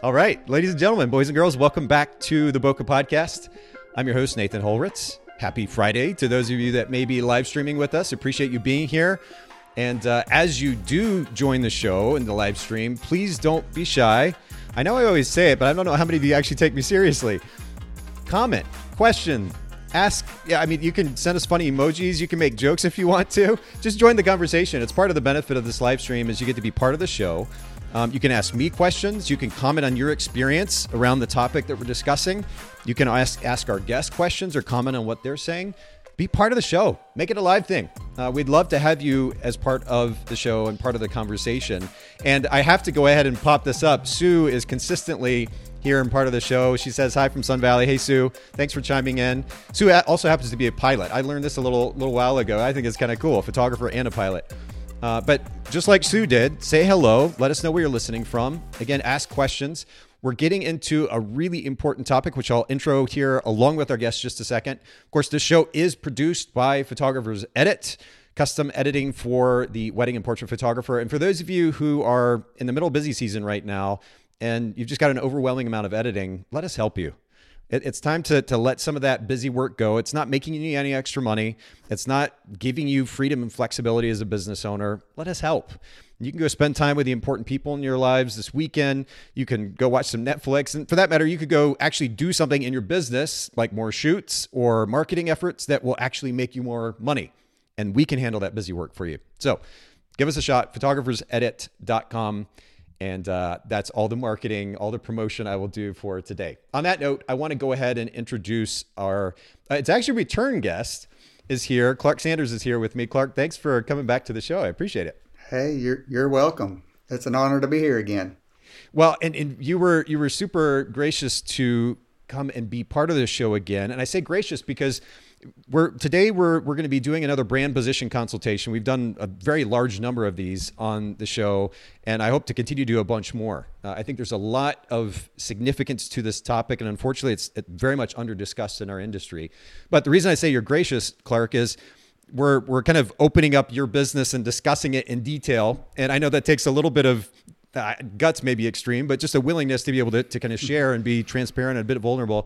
All right, ladies and gentlemen, boys and girls, welcome back to the Boca Podcast. I'm your host, Nathan Holritz. Happy Friday to those of you that may be live streaming with us. Appreciate you being here. And as you do join the show in the live stream, please don't be shy. I know I always say it, but I don't know how many of you actually take me seriously. Comment, question, ask. Yeah, I mean, you can send us funny emojis. You can make jokes if you want to. Just join the conversation. It's part of the benefit of this live stream is you get to be part of the show. You can ask me questions. You can comment on your experience around the topic that we're discussing. You can ask our guests questions or comment on what they're saying. Be part of the show. Make it a live thing. We'd love to have you as part of the show and part of the conversation. And I have to go ahead and pop this up. Sue is consistently here and part of the show. She says hi from Sun Valley. Hey, Sue. Thanks for chiming in. Sue also happens to be a pilot. I learned this a little while ago. I think it's kind of cool. A photographer and a pilot. But just like Sue did, say hello. Let us know where you're listening from. Again, ask questions. We're getting into a really important topic, which I'll intro here along with our guests just a second. Of course, this show is produced by Photographers Edit, custom editing for the wedding and portrait photographer. And for those of you who are in the middle of busy season right now, and you've just got an overwhelming amount of editing, let us help you. It's time to let some of that busy work go. It's not making you any extra money. It's not giving you freedom and flexibility as a business owner. Let us help. You can go spend time with the important people in your lives this weekend. You can go watch some Netflix. And for that matter, you could go actually do something in your business, like more shoots or marketing efforts that will actually make you more money. And we can handle that busy work for you. So give us a shot, photographersedit.com. And that's all the marketing, all the promotion I will do for today. On that note, I want to go ahead and introduce our, it's actually return guest is here. Clark Sanders is here with me. Clark, thanks for coming back to the show. I appreciate it. Hey, you're welcome. It's an honor to be here again. Well, and you were super gracious to come and be part of the show again. And I say gracious because today we're going to be doing another brand position consultation. We've done a very large number of these on the show, and I hope to continue to do a bunch more. I think there's a lot of significance to this topic, and unfortunately, it's very much under discussed in our industry. But the reason I say you're gracious, Clark, is we're kind of opening up your business and discussing it in detail. And I know that takes a little bit of guts, maybe extreme, but just a willingness to be able to kind of share and be transparent and a bit vulnerable.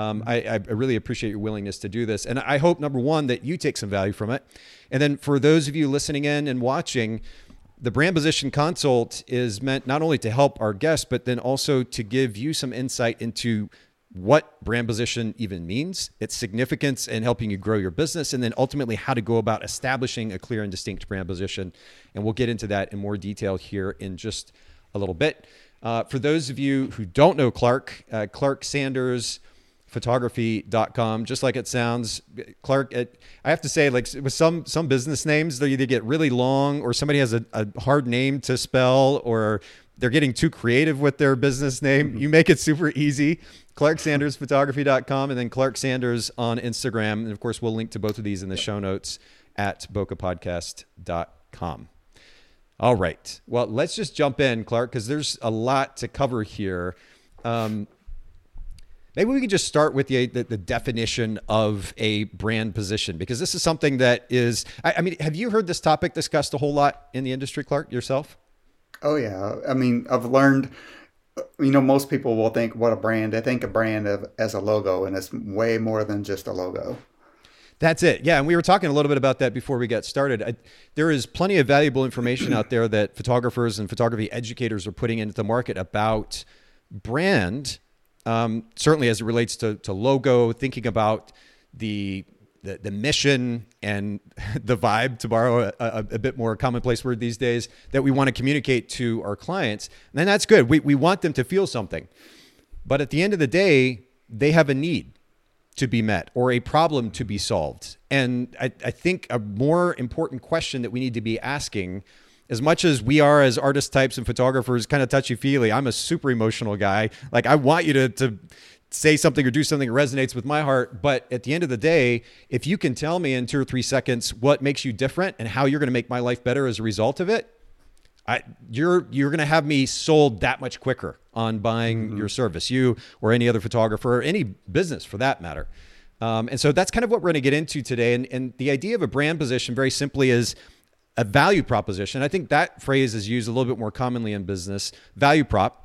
I really appreciate your willingness to do this. And I hope, number one, that you take some value from it. And then for those of you listening in and watching, the Brand Position Consult is meant not only to help our guests, but then also to give you some insight into what brand position even means, its significance in helping you grow your business, and then ultimately how to go about establishing a clear and distinct brand position. And we'll get into that in more detail here in just a little bit. For those of you who don't know Clark, Clark Sanders, photography.com, just like it sounds. Clark, I have to say, like with some business names, they either get really long or somebody has a hard name to spell or they're getting too creative with their business name. You make it super easy. ClarkSandersPhotography.com and then Clark Sanders on Instagram. And of course, we'll link to both of these in the show notes at bocapodcast.com. All right. Well, let's just jump in, Clark, because there's a lot to cover here. Maybe we could just start with the definition of a brand position, because this is something that is, I mean, have you heard this topic discussed a whole lot in the industry, Clark, yourself? Oh, yeah. I mean, I've learned, most people will think, what a brand. They think a brand as a logo, and it's way more than just a logo. That's it. Yeah. And we were talking a little bit about that before we got started. There is plenty of valuable information out there that photographers and photography educators are putting into the market about brand. Certainly as it relates to logo, thinking about the mission and the vibe, to borrow a bit more commonplace word these days, that we want to communicate to our clients. And that's good. We want them to feel something. But at the end of the day, they have a need to be met or a problem to be solved. And I think a more important question that we need to be asking, as much as we are as artist types and photographers kind of touchy-feely, I'm a super emotional guy. Like I want you to say something or do something that resonates with my heart. But at the end of the day, if you can tell me in 2 or 3 seconds what makes you different and how you're going to make my life better as a result of it, you're going to have me sold that much quicker on buying your service, you or any other photographer or any business for that matter. And so that's kind of what we're going to get into today. And the idea of a brand position very simply is a value proposition. I think that phrase is used a little bit more commonly in business. Value prop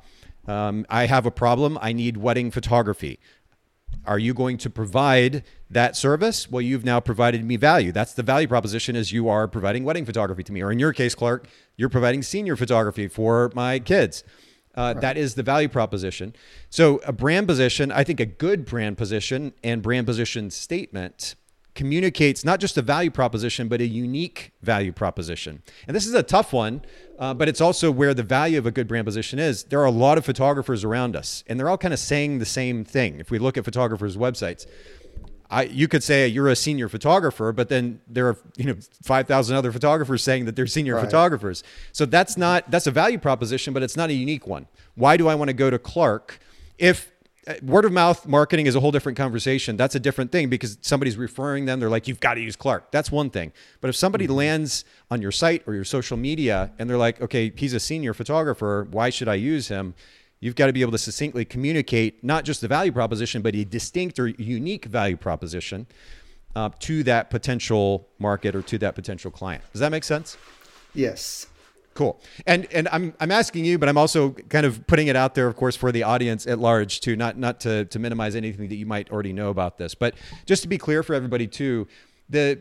I have a problem. I need wedding photography. Are you going to provide that service? Well, you've now provided me value. That's the value proposition, is you are providing wedding photography to me. Or in your case, Clark, you're providing senior photography for my kids. Right. That is the value proposition. So a brand position, I think a good brand position and brand position statement communicates not just a value proposition, but a unique value proposition. And this is a tough one, but it's also where the value of a good brand position is. There are a lot of photographers around us, and they're all kind of saying the same thing. If we look at photographers' websites, you could say you're a senior photographer, but then there are 5,000 other photographers saying that they're senior photographers. So that's a value proposition, but it's not a unique one. Why do I want to go to Clark? If word of mouth marketing is a whole different conversation. That's a different thing because somebody's referring them. They're like, you've got to use Clark. That's one thing. But if somebody lands on your site or your social media and they're like, okay, he's a senior photographer, why should I use him? You've got to be able to succinctly communicate not just the value proposition, but a distinct or unique value proposition to that potential market or to that potential client. Does that make sense? Yes. Cool. And I'm asking you, but I'm also kind of putting it out there, of course, for the audience at large too, not to minimize anything that you might already know about this, but just to be clear for everybody too, the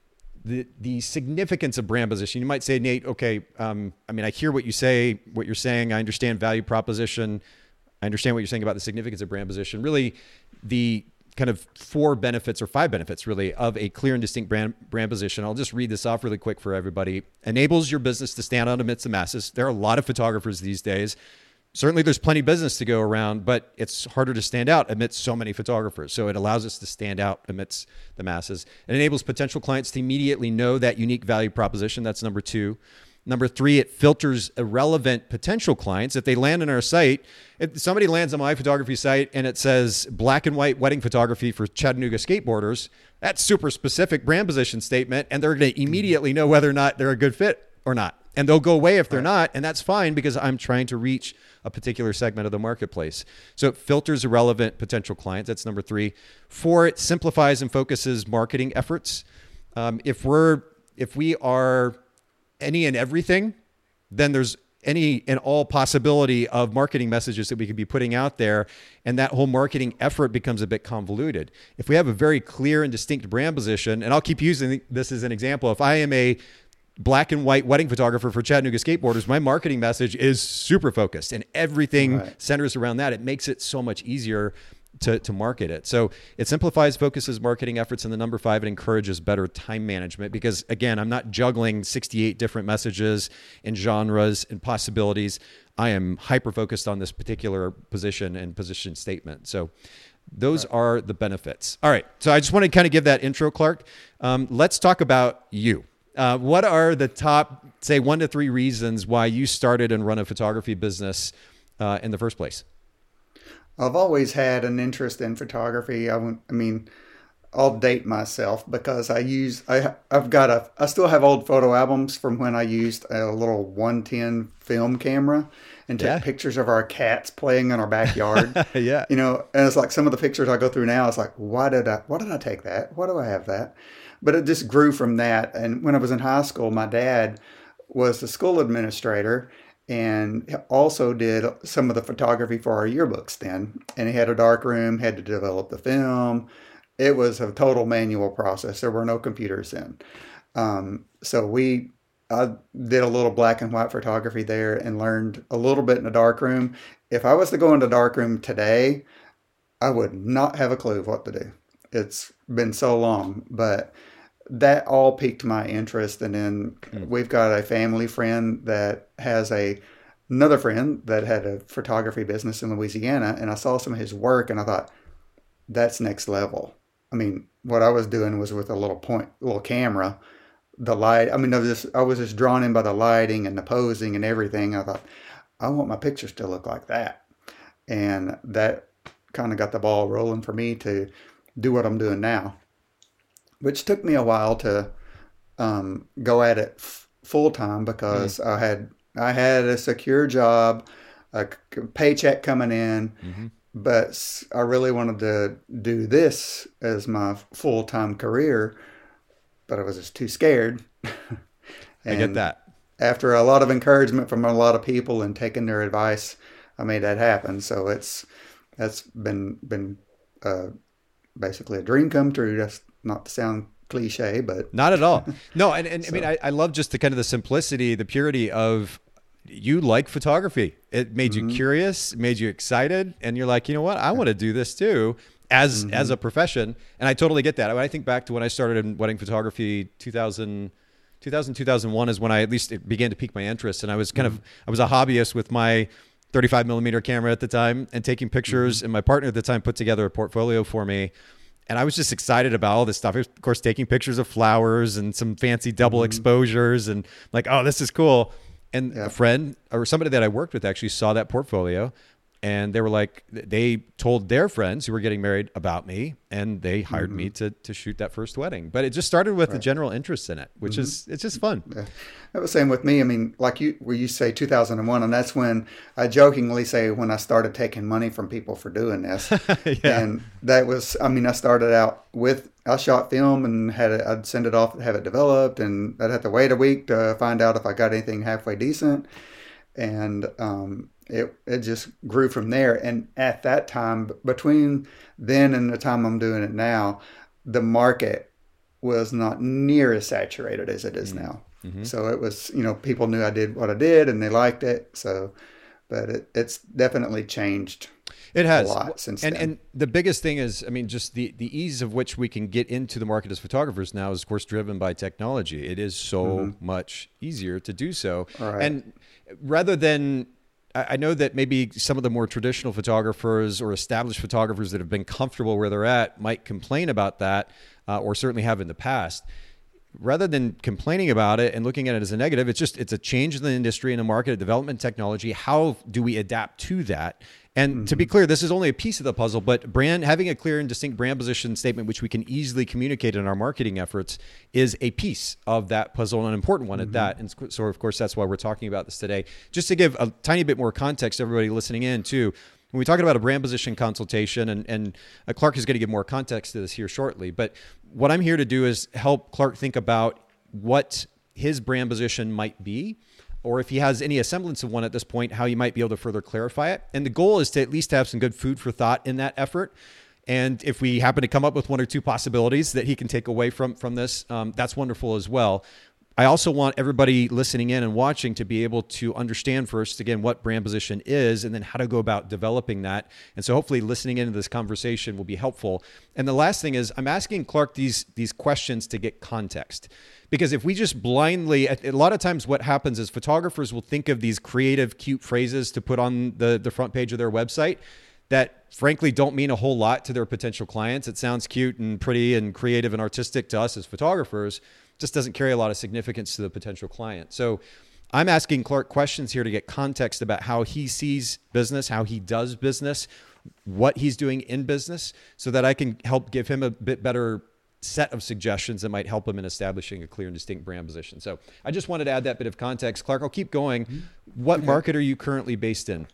significance of brand position. You might say, Nate, okay, I hear what you're saying. I understand value proposition. I understand what you're saying about the significance of brand position. Really, the kind of 4 benefits or 5 benefits really of a clear and distinct brand position. I'll just read this off really quick for everybody. Enables your business to stand out amidst the masses. There are a lot of photographers these days. Certainly there's plenty of business to go around, but it's harder to stand out amidst so many photographers. So it allows us to stand out amidst the masses. It enables potential clients to immediately know that unique value proposition. That's number 2. Number 3, it filters irrelevant potential clients. If they land on our site, if somebody lands on my photography site and it says black and white wedding photography for Chattanooga skateboarders, that's super specific brand position statement, and they're going to immediately know whether or not they're a good fit or not. And they'll go away if they're not, and that's fine because I'm trying to reach a particular segment of the marketplace. So it filters irrelevant potential clients. That's number 3. 4, it simplifies and focuses marketing efforts. If we are any and everything, then there's any and all possibility of marketing messages that we could be putting out there, and that whole marketing effort becomes a bit convoluted. If we have a very clear and distinct brand position, and I'll keep using this as an example, if I am a black and white wedding photographer for Chattanooga skateboarders, my marketing message is super focused and everything centers around that. It makes it so much easier to market it. So it simplifies, focuses marketing efforts. And the number 5, it encourages better time management because, again, I'm not juggling 68 different messages and genres and possibilities. I am hyper-focused on this particular position and position statement. So those are the benefits. All right. So I just want to kind of give that intro, Clark. Let's talk about you. What are the top, say, 1 to 3 reasons why you started and run a photography business in the first place? I've always had an interest in photography. I'll date myself because I still have old photo albums from when I used a little 110 film camera and took pictures of our cats playing in our backyard. And it's like some of the pictures I go through now, it's like, why did I take that? Why do I have that? But it just grew from that. And when I was in high school, my dad was the school administrator and also did some of the photography for our yearbooks then. And he had a dark room, had to develop the film. It was a total manual process. There were no computers then. So I did a little black and white photography there and learned a little bit in the dark room. If I was to go into dark room today, I would not have a clue what to do. It's been so long, but that all piqued my interest. And then we've got a family friend that has another friend that had a photography business in Louisiana. And I saw some of his work and I thought, that's next level. What I was doing was with a little camera, the light. I was just drawn in by the lighting and the posing and everything. I thought, I want my pictures to look like that. And that kind of got the ball rolling for me to do what I'm doing now, which took me a while to go at it full time because I had a secure job, a paycheck coming in, but I really wanted to do this as my full-time career, but I was just too scared. I get that. After a lot of encouragement from a lot of people and taking their advice, I made that happen. So that's been basically a dream come true. That's not to sound cliche, but not at all. No, and so. I mean, I love just the kind of the simplicity, the purity of you like photography. It made you curious, made you excited, and you're like, you know what, I want to do this too as a profession. And I totally get that. When I think back to when I started in wedding photography, 2001 is when I at least it began to pique my interest. And I was I was a hobbyist with my 35 millimeter camera at the time and taking pictures. And my partner at the time put together a portfolio for me. And I was just excited about all this stuff. I was, of course, taking pictures of flowers and some fancy double exposures and like, oh, this is cool. And a friend or somebody that I worked with actually saw that portfolio, and they were like, they told their friends who were getting married about me, and they hired me to shoot that first wedding. But it just started with a general interest in it, which is, it's just fun. Yeah. That was the same with me. I mean, like you say 2001, and that's when I jokingly say when I started taking money from people for doing this. And that was, I mean, I started out with, I shot film and I'd send it off, have it developed, and I'd have to wait a week to find out if I got anything halfway decent. And it just grew from there. And at that time, between then and the time I'm doing it now, the market was not near as saturated as it is now. So it was, people knew I did what I did and they liked it. So, but it's definitely changed. It has a lot since then. And the biggest thing is, I mean, just the ease of which we can get into the market as photographers now is, of course, driven by technology. It is so much easier to do so. Right. And rather than, I know that maybe some of the more traditional photographers or established photographers that have been comfortable where they're at might complain about that, or certainly have in the past. Rather than complaining about it and looking at it as a negative, it's a change in the industry and the market, of development technology. How do we adapt to that? And to be clear, this is only a piece of the puzzle, but having a clear and distinct brand position statement, which we can easily communicate in our marketing efforts, is a piece of that puzzle, and an important one at that. And so, of course, that's why we're talking about this today. Just to give a tiny bit more context to everybody listening in, too. When we talk about a brand position consultation, and Clark is going to give more context to this here shortly, but what I'm here to do is help Clark think about what his brand position might be, or if he has any semblance of one at this point, how you might be able to further clarify it. And the goal is to at least have some good food for thought in that effort. And if we happen to come up with one or two possibilities that he can take away from this, that's wonderful as well. I also want everybody listening in and watching to be able to understand first, again, what brand position is, and then how to go about developing that. And so hopefully listening into this conversation will be helpful. And the last thing is, I'm asking Clark these questions to get context. Because if we just blindly, a lot of times what happens is photographers will think of these creative, cute phrases to put on the front page of their website that frankly don't mean a whole lot to their potential clients. It sounds cute and pretty and creative and artistic to us as photographers, just doesn't carry a lot of significance to the potential client. So I'm asking Clark questions here to get context about how he sees business, how he does business, what he's doing in business, so that I can help give him a bit better set of suggestions that might help him in establishing a clear and distinct brand position. So I just wanted to add that bit of context. Clark, I'll keep going. What market are you currently based in?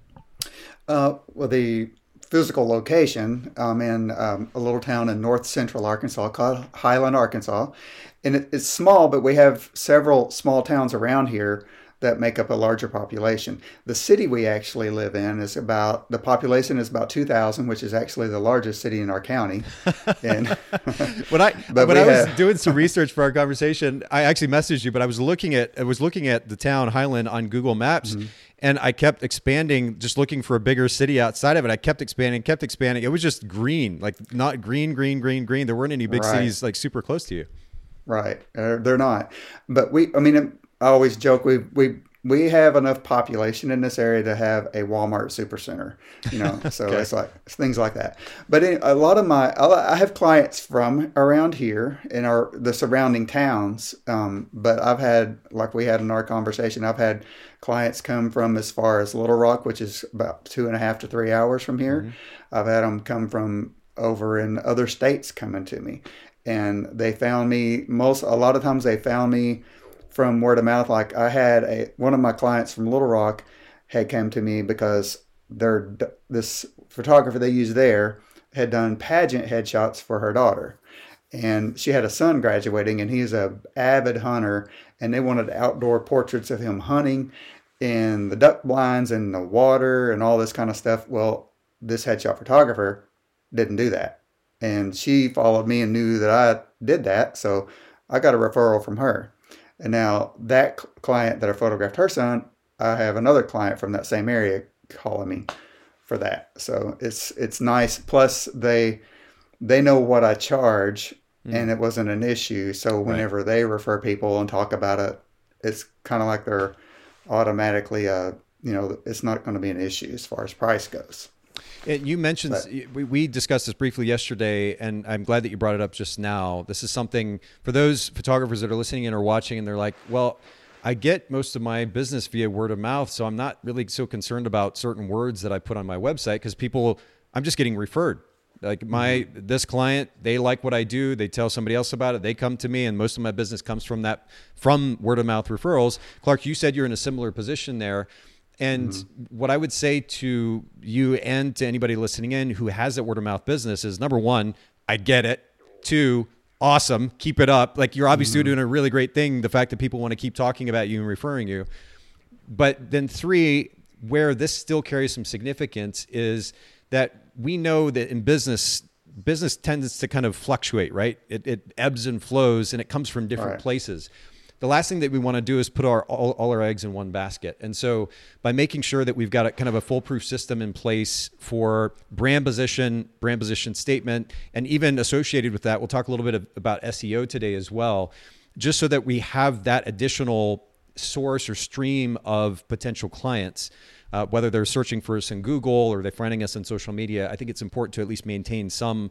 Well, the physical location, I'm in a little town in north central Arkansas called Highland, Arkansas. And it's small, but we have several small towns around here that make up a larger population. The city we actually live in the population is about 2,000, which is actually the largest city in our county. And when I was doing some research for our conversation, I actually messaged you, but I was looking at the town Highland on Google Maps. And I kept expanding, just looking for a bigger city outside of it. I kept expanding. It was just green, like not green. There weren't any big cities like super close to you. Right. They're not. But I always joke, we have enough population in this area to have a Walmart supercenter, so okay. It's like things like that. But a lot of I have clients from around here in the surrounding towns. But I've had, like we had in our conversation, I've had clients come from as far as Little Rock, which is about 2.5 to 3 hours from here. I've had them come from over in other states coming to me, and they found me a lot of times they found me from word of mouth. Like I had one of my clients from Little Rock had come to me because this photographer they use there had done pageant headshots for her daughter, and she had a son graduating, and he's a avid hunter, and they wanted outdoor portraits of him hunting. in the duck blinds and the water and all this kind of stuff. Well, this headshot photographer didn't do that. And she followed me and knew that I did that. So I got a referral from her. And now that client that I photographed her son, I have another client from that same area calling me for that. So it's nice. Plus they know what I charge and it wasn't an issue. So whenever they refer people and talk about it, it's kind of like they're automatically, it's not going to be an issue as far as price goes. You mentioned, we discussed this briefly yesterday, and I'm glad that you brought it up just now. This is something for those photographers that are listening in or watching, and they're like, well, I get most of my business via word of mouth, so I'm not really so concerned about certain words that I put on my website because I'm just getting referred. Like this client, they like what I do. They tell somebody else about it. They come to me, and most of my business comes from word of mouth referrals. Clark, you said you're in a similar position there. And what I would say to you and to anybody listening in who has that word of mouth business is, number one, I get it. Two, awesome. Keep it up. Like, you're obviously doing a really great thing. The fact that people want to keep talking about you and referring you. But then three, where this still carries some significance is that we know that in business tends to kind of fluctuate, right? It ebbs and flows, and it comes from different places. The last thing that we want to do is put all our eggs in one basket. And so by making sure that we've got a kind of a foolproof system in place for brand position statement, and even associated with that, we'll talk a little bit about SEO today as well, just so that we have that additional source or stream of potential clients, whether they're searching for us in Google or they're finding us on social media. I think it's important to at least maintain some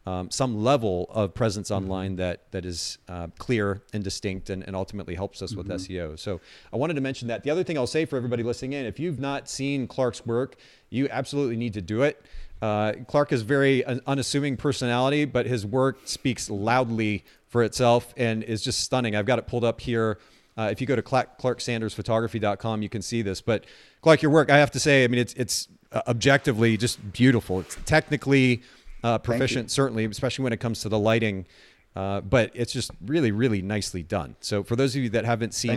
level of presence online that is clear and distinct and ultimately helps us with SEO. So I wanted to mention that. The other thing I'll say for everybody listening in, if you've not seen Clark's work, you absolutely need to do it. Clark is very unassuming personality, but his work speaks loudly for itself and is just stunning. I've got it pulled up here. If you go to clarksandersphotography.com, you can see this. But Clark, your work, I have to say, I mean, it's objectively just beautiful. It's technically proficient, certainly, especially when it comes to the lighting. But it's just really, really nicely done. So for those of you that haven't seen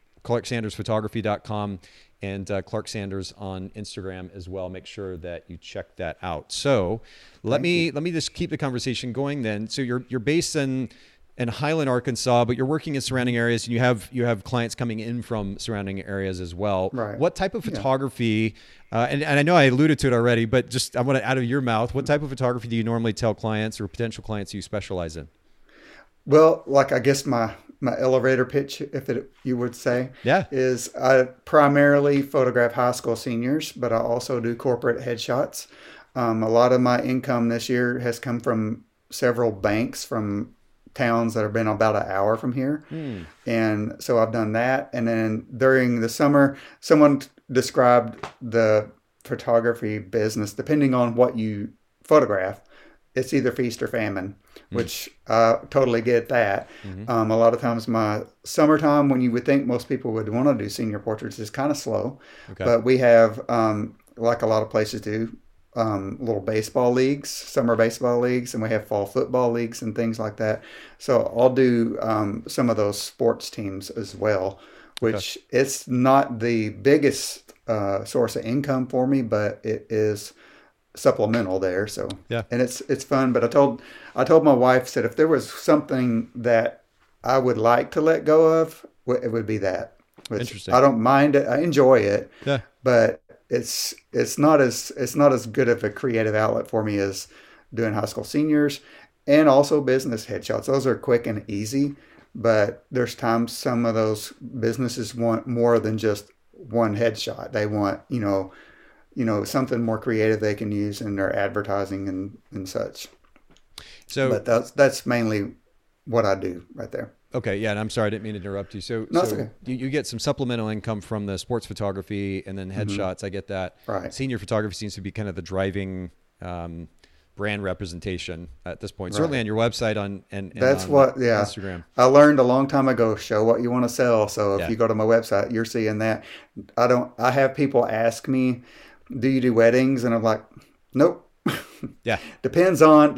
clarksandersphotography.com and Clark Sanders on Instagram as well, make sure that you check that out. So let me just keep the conversation going then. So you're based in Highland, Arkansas, but you're working in surrounding areas, and you have clients coming in from surrounding areas as well. Right. What type of photography? And I know I alluded to it already, but just I want it out of your mouth. What type of photography do you normally tell clients or potential clients you specialize in? Well, like I guess my elevator pitch, you would say, is I primarily photograph high school seniors, but I also do corporate headshots. A lot of my income this year has come from several banks from towns that have been about an hour from here. And so I've done that. And then during the summer, someone described the photography business, depending on what you photograph, it's either feast or famine, which I totally get that. A lot of times my summertime, when you would think most people would want to do senior portraits, is kind of slow. But we have, like a lot of places do, little baseball leagues, summer baseball leagues, and we have fall football leagues and things like that. So I'll do some of those sports teams as well, which it's not the biggest source of income for me, but it is supplemental there. So and it's fun. But I told my wife, said if there was something that I would like to let go of, it would be that. Which interesting. I don't mind it. I enjoy it. But it's not as good of a creative outlet for me as doing high school seniors and also business headshots. Those are quick and easy, but there's times some of those businesses want more than just one headshot. They want, something more creative they can use in their advertising and such. So, but that's mainly what I do right there. Okay, yeah, and I'm sorry, I didn't mean to interrupt you. So okay. you get some supplemental income from the sports photography and then headshots. I get that. Right. Senior photography seems to be kind of the driving brand representation at this point. Right. Certainly on your website and that's on what Instagram. I learned a long time ago, show what you want to sell. So if you go to my website, you're seeing that. I have people ask me, do you do weddings? And I'm like, nope. It depends on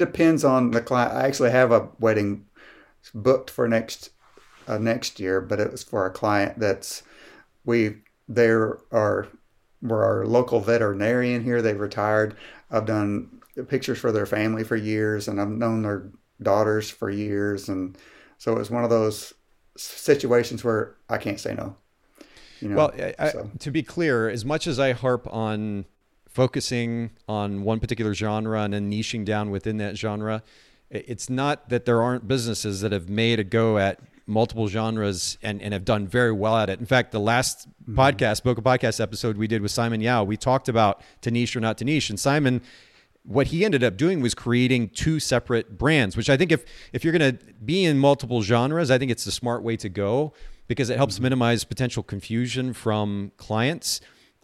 the client. I actually have a wedding booked for next year, but it was for a client we there are were our local veterinarian here. They retired. I've done pictures for their family for years, and I've known their daughters for years, and so it was one of those situations where I can't say no. You know, Well, so to be clear, as much as I harp on focusing on one particular genre and then niching down within that genre, it's not that there aren't businesses that have made a go at multiple genres and have done very well at it. In fact, the last podcast, Boca Podcast episode we did with Simon Yao, we talked about to niche or not to niche. And Simon, what he ended up doing was creating two separate brands, which I think if you're going to be in multiple genres, I think it's the smart way to go because it helps minimize potential confusion from clients.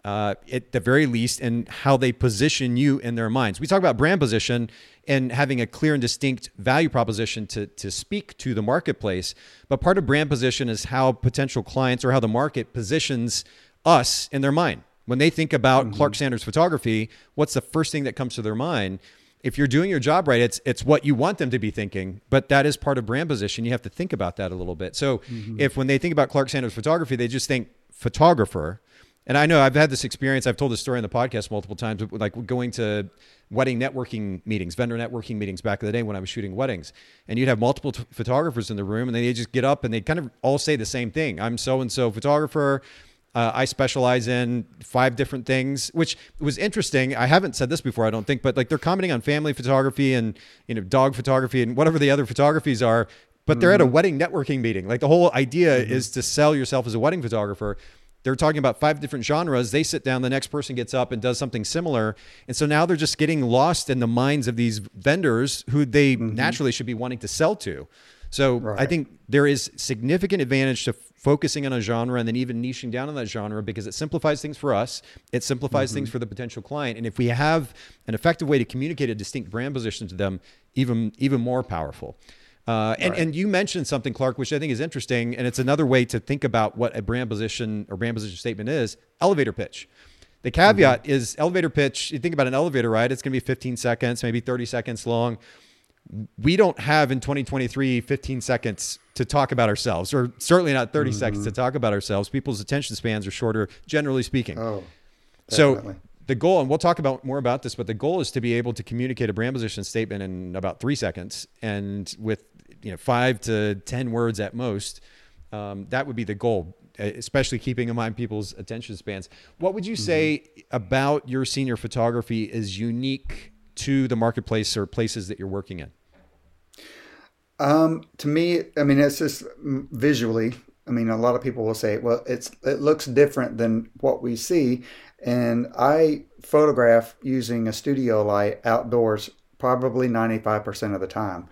At the very least, and how they position you in their minds. We talk about brand position and having a clear and distinct value proposition to speak to the marketplace. But part of brand position is how potential clients or how the market positions us in their mind. When they think about Clark Sanders Photography, what's the first thing that comes to their mind? If you're doing your job right, it's what you want them to be thinking, but that is part of brand position. You have to think about that a little bit. So if when they think about Clark Sanders Photography, they just think photographer. And I know I've had this experience. I've told this story on the podcast multiple times, like going to wedding networking meetings, vendor networking meetings back in the day when I was shooting weddings. And you'd have multiple photographers in the room and they just get up and they kind of all say the same thing. I'm so-and-so photographer. I specialize in 5 different things, which was interesting. I haven't said this before, I don't think, but like they're commenting on family photography and, dog photography and whatever the other photographies are, but they're at a wedding networking meeting. Like the whole idea is to sell yourself as a wedding photographer. They're talking about 5 different genres. They sit down, the next person gets up and does something similar. And so now they're just getting lost in the minds of these vendors who they naturally should be wanting to sell to. So I think there is significant advantage to focusing on a genre and then even niching down on that genre because it simplifies things for us. It simplifies things for the potential client. And if we have an effective way to communicate a distinct brand position to them, even more powerful. And you mentioned something, Clark, which I think is interesting, and it's another way to think about what a brand position or brand position statement is: elevator pitch. The caveat is elevator pitch. You think about an elevator ride; it's going to be 15 seconds, maybe 30 seconds long. We don't have in 2023 15 seconds to talk about ourselves, or certainly not 30 seconds to talk about ourselves. People's attention spans are shorter, generally speaking. Oh, So definitely. the goal, and we'll talk about more about this, but the goal is to be able to communicate a brand position statement in about 3 seconds and with 5 to 10 words at most. That would be the goal, especially keeping in mind people's attention spans. What would you say about your senior photography is unique to the marketplace or places that you're working in? To me, I mean, it's just visually. I mean, a lot of people will say, well, it looks different than what we see. And I photograph using a studio light outdoors probably 95% of the time.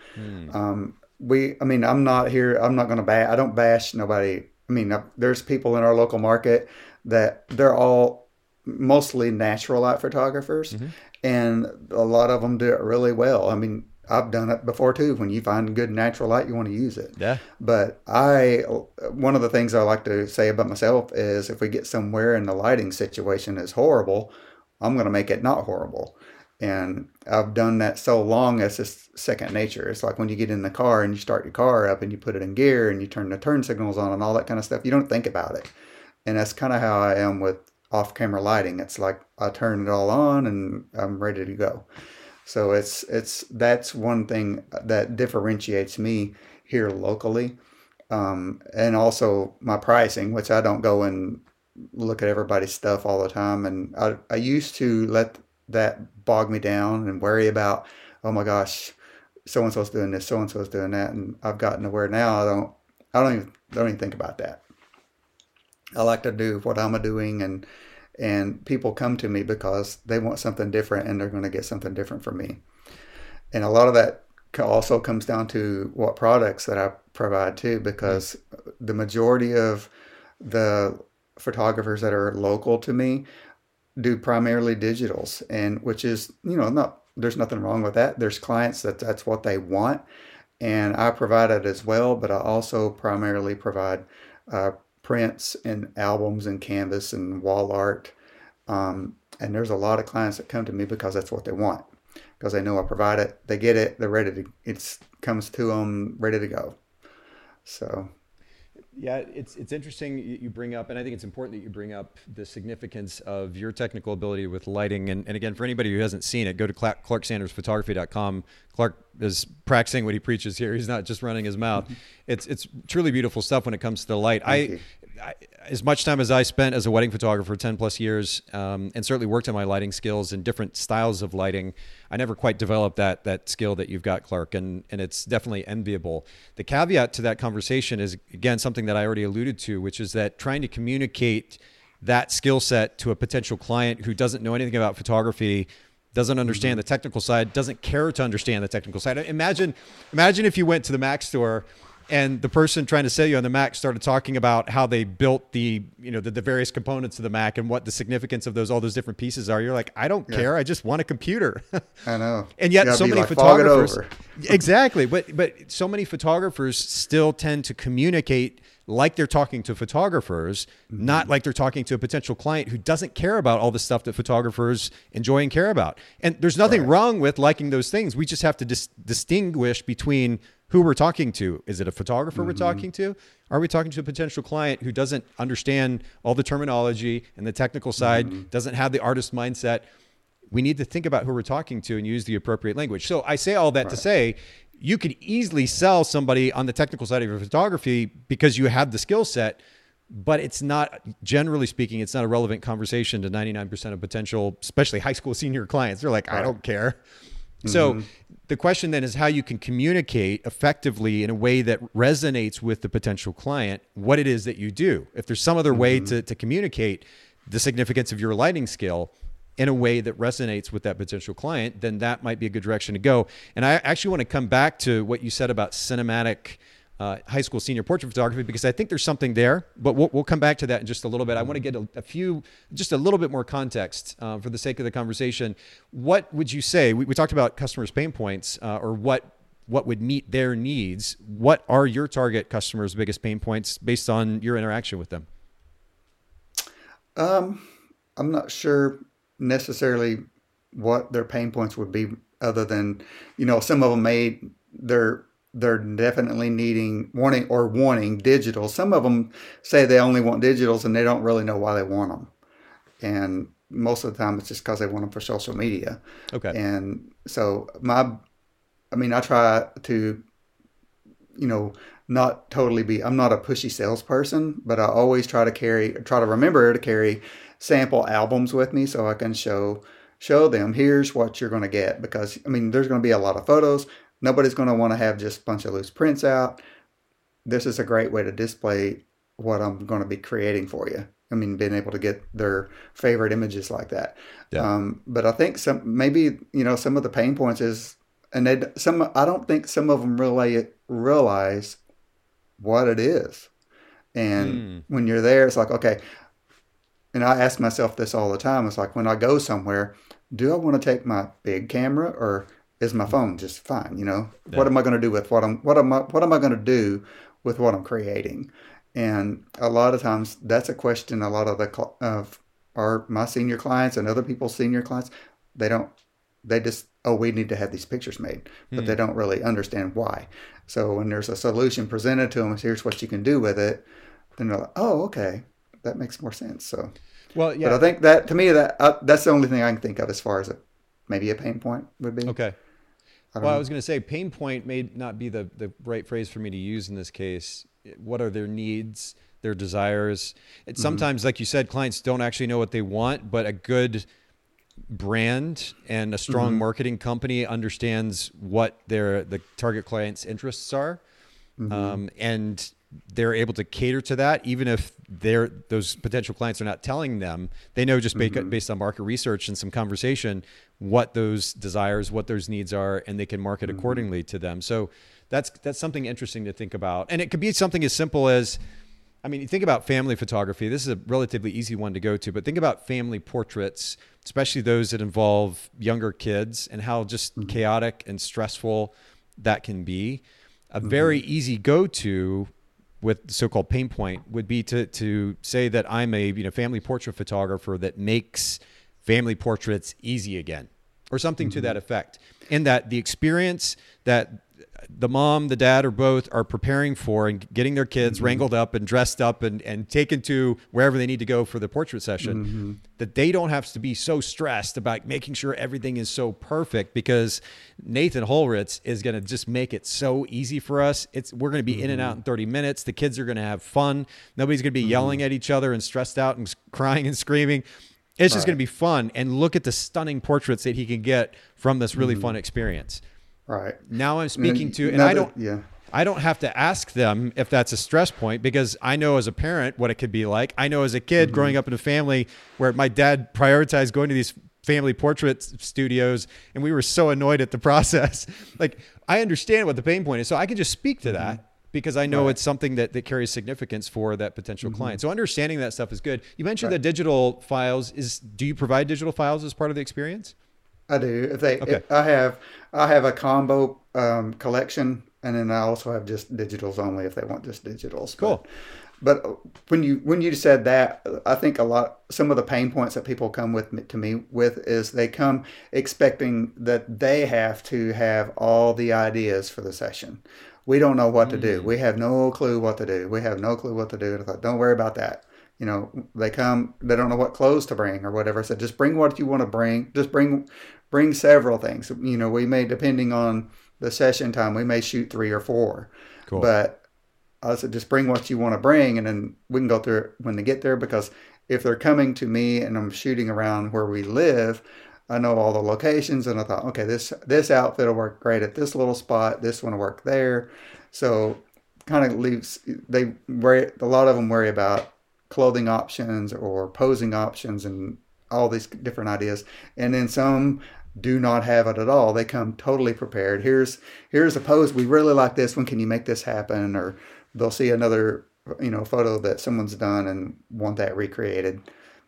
I'm not here. I'm not going to I don't bash nobody. I mean, there's people in our local market that they're all mostly natural light photographers, and a lot of them do it really well. I mean, I've done it before too. When you find good natural light, you want to use it. Yeah. But one of the things I like to say about myself is if we get somewhere and the lighting situation is horrible, I'm going to make it not horrible. And I've done that so long, it's just second nature. It's like when you get in the car and you start your car up and you put it in gear and you turn the turn signals on and all that kind of stuff. You don't think about it. And that's kind of how I am with off-camera lighting. It's like I turn it all on and I'm ready to go. So that's one thing that differentiates me here locally. And also my pricing, which I don't go and look at everybody's stuff all the time. And I used to let that bog me down and worry about, oh my gosh, so-and-so's doing this, so-and-so's doing that. And I've gotten to where now I don't even think about that. I like to do what I'm doing, and people come to me because they want something different and they're going to get something different from me. And a lot of that also comes down to what products that I provide too, because the majority of the photographers that are local to me do primarily digitals, and which is, there's nothing wrong with that. There's clients that's what they want, and I provide it as well, but I also primarily provide prints and albums and canvas and wall art. And there's a lot of clients that come to me because that's what they want, because they know I provide it, they get it, they're ready to, it comes to them ready to go. So Yeah, it's interesting you bring up, and I think it's important that you bring up the significance of your technical ability with lighting. And again, for anybody who hasn't seen it, go to ClarkSandersPhotography.com. Clark is practicing what he preaches here. He's not just running his mouth. It's truly beautiful stuff when it comes to the light. I, as much time as I spent as a wedding photographer, 10 plus years, and certainly worked on my lighting skills and different styles of lighting, I never quite developed that skill that you've got, Clark, and it's definitely enviable. The caveat to that conversation is, again, something that I already alluded to, which is that trying to communicate that skill set to a potential client who doesn't know anything about photography, doesn't understand the technical side, doesn't care to understand the technical side. Imagine if you went to the Mac store and the person trying to sell you on the Mac started talking about how they built the various components of the Mac and what the significance of all those different pieces are. You're like, I don't care. I just want a computer. I know. And yet so many photographers, exactly. But so many photographers still tend to communicate like they're talking to photographers, not like they're talking to a potential client who doesn't care about all the stuff that photographers enjoy and care about. And there's nothing wrong with liking those things. We just have to distinguish between who we're talking to. Is it a photographer we're talking to? Are we talking to a potential client who doesn't understand all the terminology and the technical side, doesn't have the artist mindset? We need to think about who we're talking to and use the appropriate language. So I say all that to say, you could easily sell somebody on the technical side of your photography because you have the skill set, but it's not, generally speaking, it's not a relevant conversation to 99% of potential, especially high school senior clients. They're like, I don't care. So the question then is how you can communicate effectively in a way that resonates with the potential client, what it is that you do. If there's some other way to communicate the significance of your lighting skill in a way that resonates with that potential client, then that might be a good direction to go. And I actually want to come back to what you said about cinematic high school senior portrait photography, because I think there's something there, but we'll come back to that in just a little bit. I want to get just a little bit more context for the sake of the conversation. What would you say? We talked about customers' pain points or what would meet their needs. What are your target customers' biggest pain points based on your interaction with them? I'm not sure necessarily what their pain points would be, other than, some of them they're definitely wanting digital. Some of them say they only want digitals and they don't really know why they want them. And most of the time it's just because they want them for social media. Okay. And so I try to, not totally I'm not a pushy salesperson, but I always try to remember to carry sample albums with me so I can show them, here's what you're going to get. Because, there's going to be a lot of photos. Nobody's going to want to have just a bunch of loose prints out. This is a great way to display what I'm going to be creating for you. Being able to get their favorite images like that. Yeah. But I think some of the pain points is, and I don't think some of them really realize what it is. And when you're there, it's like, okay. And I ask myself this all the time. It's like, when I go somewhere, do I want to take my big camera, or is my phone just fine? Yeah. What am I going to do with what am I going to do with what I'm creating? And a lot of times that's a question. A lot of my senior clients and other people's senior clients, they just, we need to have these pictures made, but they don't really understand why. So when there's a solution presented to them, here's what you can do with it, then they're like, oh, okay, that makes more sense. So, well, yeah. But I think that, to me, that's the only thing I can think of as far as maybe a pain point would be. Okay. I was going to say pain point may not be the right phrase for me to use in this case. What are their needs, their desires? It's sometimes, like you said, clients don't actually know what they want, but a good brand and a strong marketing company understands what the target client's interests are. And they're able to cater to that, even if those potential clients are not telling them. They know just based on market research and some conversation what those desires, what those needs are, and they can market accordingly to them. So that's something interesting to think about. And it could be something as simple as, you think about family photography. This is a relatively easy one to go to, but think about family portraits, especially those that involve younger kids, and how just chaotic and stressful that can be. A very easy go-to with the so-called pain point would be to say that I'm a family portrait photographer that makes family portraits easy again, or something to that effect. In that the experience that the mom, the dad, or both are preparing for and getting their kids wrangled up and dressed up and taken to wherever they need to go for the portrait session, that they don't have to be so stressed about making sure everything is so perfect, because Nathan Holritz is going to just make it so easy for us. We're going to be in and out in 30 minutes. The kids are going to have fun. Nobody's going to be yelling at each other and stressed out and crying and screaming. It's just going to be fun. And look at the stunning portraits that he can get from this really fun experience. Right. Now I'm speaking to, and I don't have to ask them if that's a stress point, because I know as a parent what it could be like. I know as a kid growing up in a family where my dad prioritized going to these family portrait studios, and we were so annoyed at the process. Like, I understand what the pain point is, so I can just speak to that, because I know it's something that carries significance for that potential client. So understanding that stuff is good. You mentioned the digital files. Do you provide digital files as part of the experience? I do. I have a combo collection, and then I also have just digitals only if they want just digitals. Cool. But when you said that, I think some of the pain points that people come to me with is they come expecting that they have to have all the ideas for the session. We don't know what to do. We have no clue what to do. And I thought, don't worry about that. You know, they come, they don't know what clothes to bring or whatever. So just bring what you want to bring. Just bring several things. You know, we may, depending on the session time, we may shoot 3 or 4. Cool. But I said, just bring what you want to bring, and then we can go through it when they get there. Because if they're coming to me and I'm shooting around where we live, I know all the locations, and I thought, okay, this outfit will work great at this little spot. This one will work there. So kind of leaves, a lot of them worry about clothing options or posing options and all these different ideas. And then some do not have it at all. They come totally prepared. Here's a pose. We really like this one. Can you make this happen? Or they'll see another, photo that someone's done and want that recreated.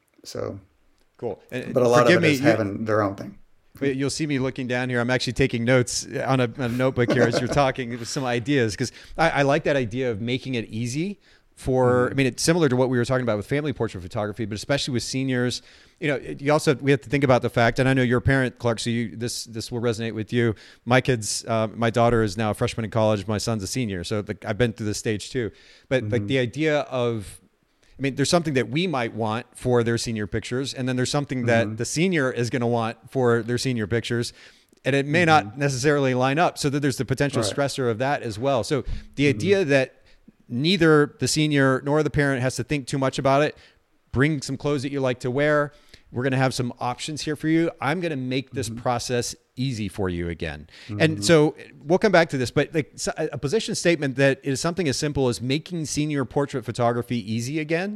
So cool. But a lot of it is having their own thing. You'll see me looking down here. I'm actually taking notes on a notebook here as you're talking with some ideas, because I like that idea of making it easy for, I mean, it's similar to what we were talking about with family portrait photography, but especially with seniors. We have to think about the fact, and I know you're a parent, Clark, so this will resonate with you. My kids, my daughter is now a freshman in college. My son's a senior. So I've been through this stage too. But like the idea of, I mean, there's something that we might want for their senior pictures, and then there's something that the senior is going to want for their senior pictures, and it may not necessarily line up. So that there's the potential stressor of that as well. So the idea that neither the senior nor the parent has to think too much about it. Bring some clothes that you like to wear. We're going to have some options here for you. I'm going to make this process easy for you again. And so we'll come back to this, but like a position statement that is something as simple as making senior portrait photography easy again,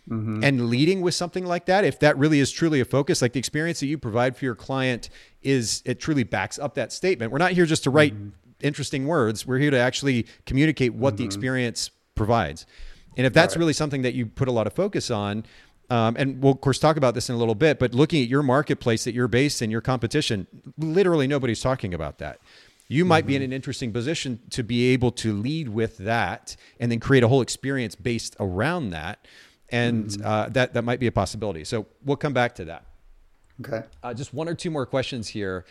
and leading with something like that. If that really is truly a focus, like the experience that you provide for your client it truly backs up that statement. We're not here just to write interesting words. We're here to actually communicate what the experience provides. And if that's really something that you put a lot of focus on, and we'll of course talk about this in a little bit, but looking at your marketplace that you're based in, your competition, literally nobody's talking about that. You might be in an interesting position to be able to lead with that and then create a whole experience based around that. And that might be a possibility. So we'll come back to that. Okay. Just 1 or 2 more questions here.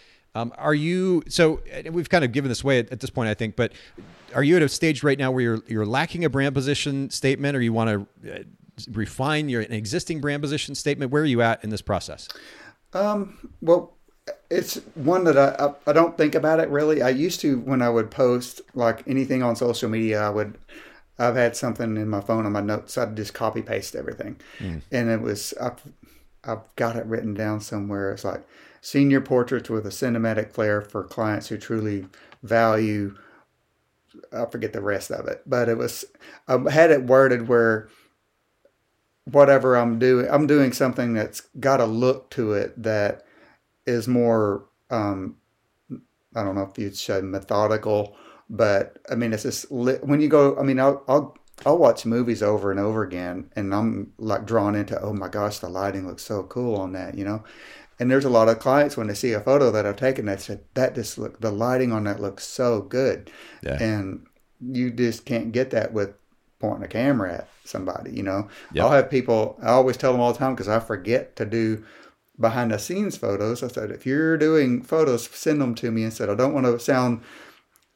We've kind of given this away at this point, I think, but are you at a stage right now where you're lacking a brand position statement, or you want to refine an existing brand position statement? Where are you at in this process? Well, it's one that I don't think about it really. I used to, when I would post like anything on social media, I've had something in my phone on my notes. I'd just copy paste everything. And it was, I've got it written down somewhere. It's like senior portraits with a cinematic flair for clients who truly value, I forget the rest of it, but I had it worded where whatever I'm doing something that's got a look to it that is more, I don't know if you'd say methodical, but I mean, it's just when you go, I mean, I'll watch movies over and over again, and I'm like drawn into, oh my gosh, the lighting looks so cool on that, And there's a lot of clients when they see a photo that I've taken that said, the lighting on that looks so good. Yeah. And you just can't get that with pointing a camera at somebody, Yep. I'll have people, I always tell them all the time, because I forget to do behind the scenes photos. I said, if you're doing photos, send them to me. And said, I don't want to sound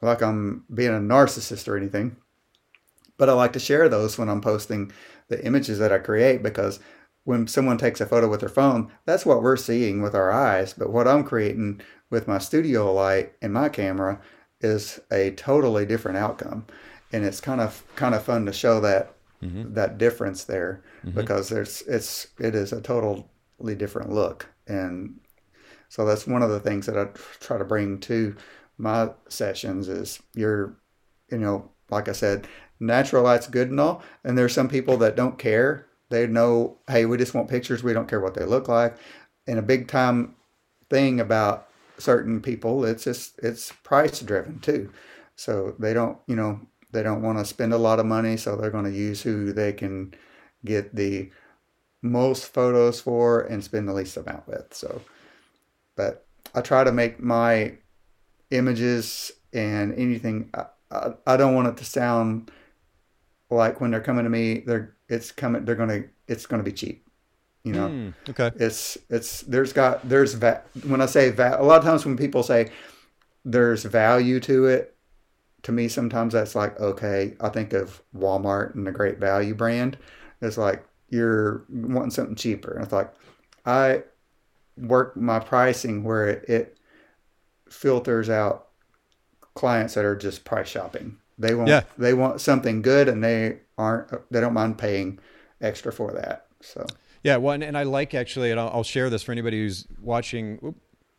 like I'm being a narcissist or anything, but I like to share those when I'm posting the images that I create, because when someone takes a photo with their phone, that's what we're seeing with our eyes. But what I'm creating with my studio light and my camera is a totally different outcome. And it's kind of fun to show that that difference there, because it is a totally different look. And so that's one of the things that I try to bring to my sessions is like I said, natural light's good and all. And there's some people that don't care. They know, hey, we just want pictures. We don't care what they look like. And a big time thing about certain people, it's price driven too. So they don't want to spend a lot of money. So they're going to use who they can get the most photos for and spend the least amount with. So, but I try to make my images and anything, I don't want it to sound like when they're coming to me, it's going to be cheap. Okay. When I say a lot of times when people say there's value to it, to me, sometimes that's like, okay, I think of Walmart and the Great Value brand. It's like, you're wanting something cheaper. And it's like, I work my pricing where it filters out clients that are just price shopping. They want something good, and they don't mind paying extra for that. So yeah, well, and I like, actually, and I'll share this for anybody who's watching. Oop.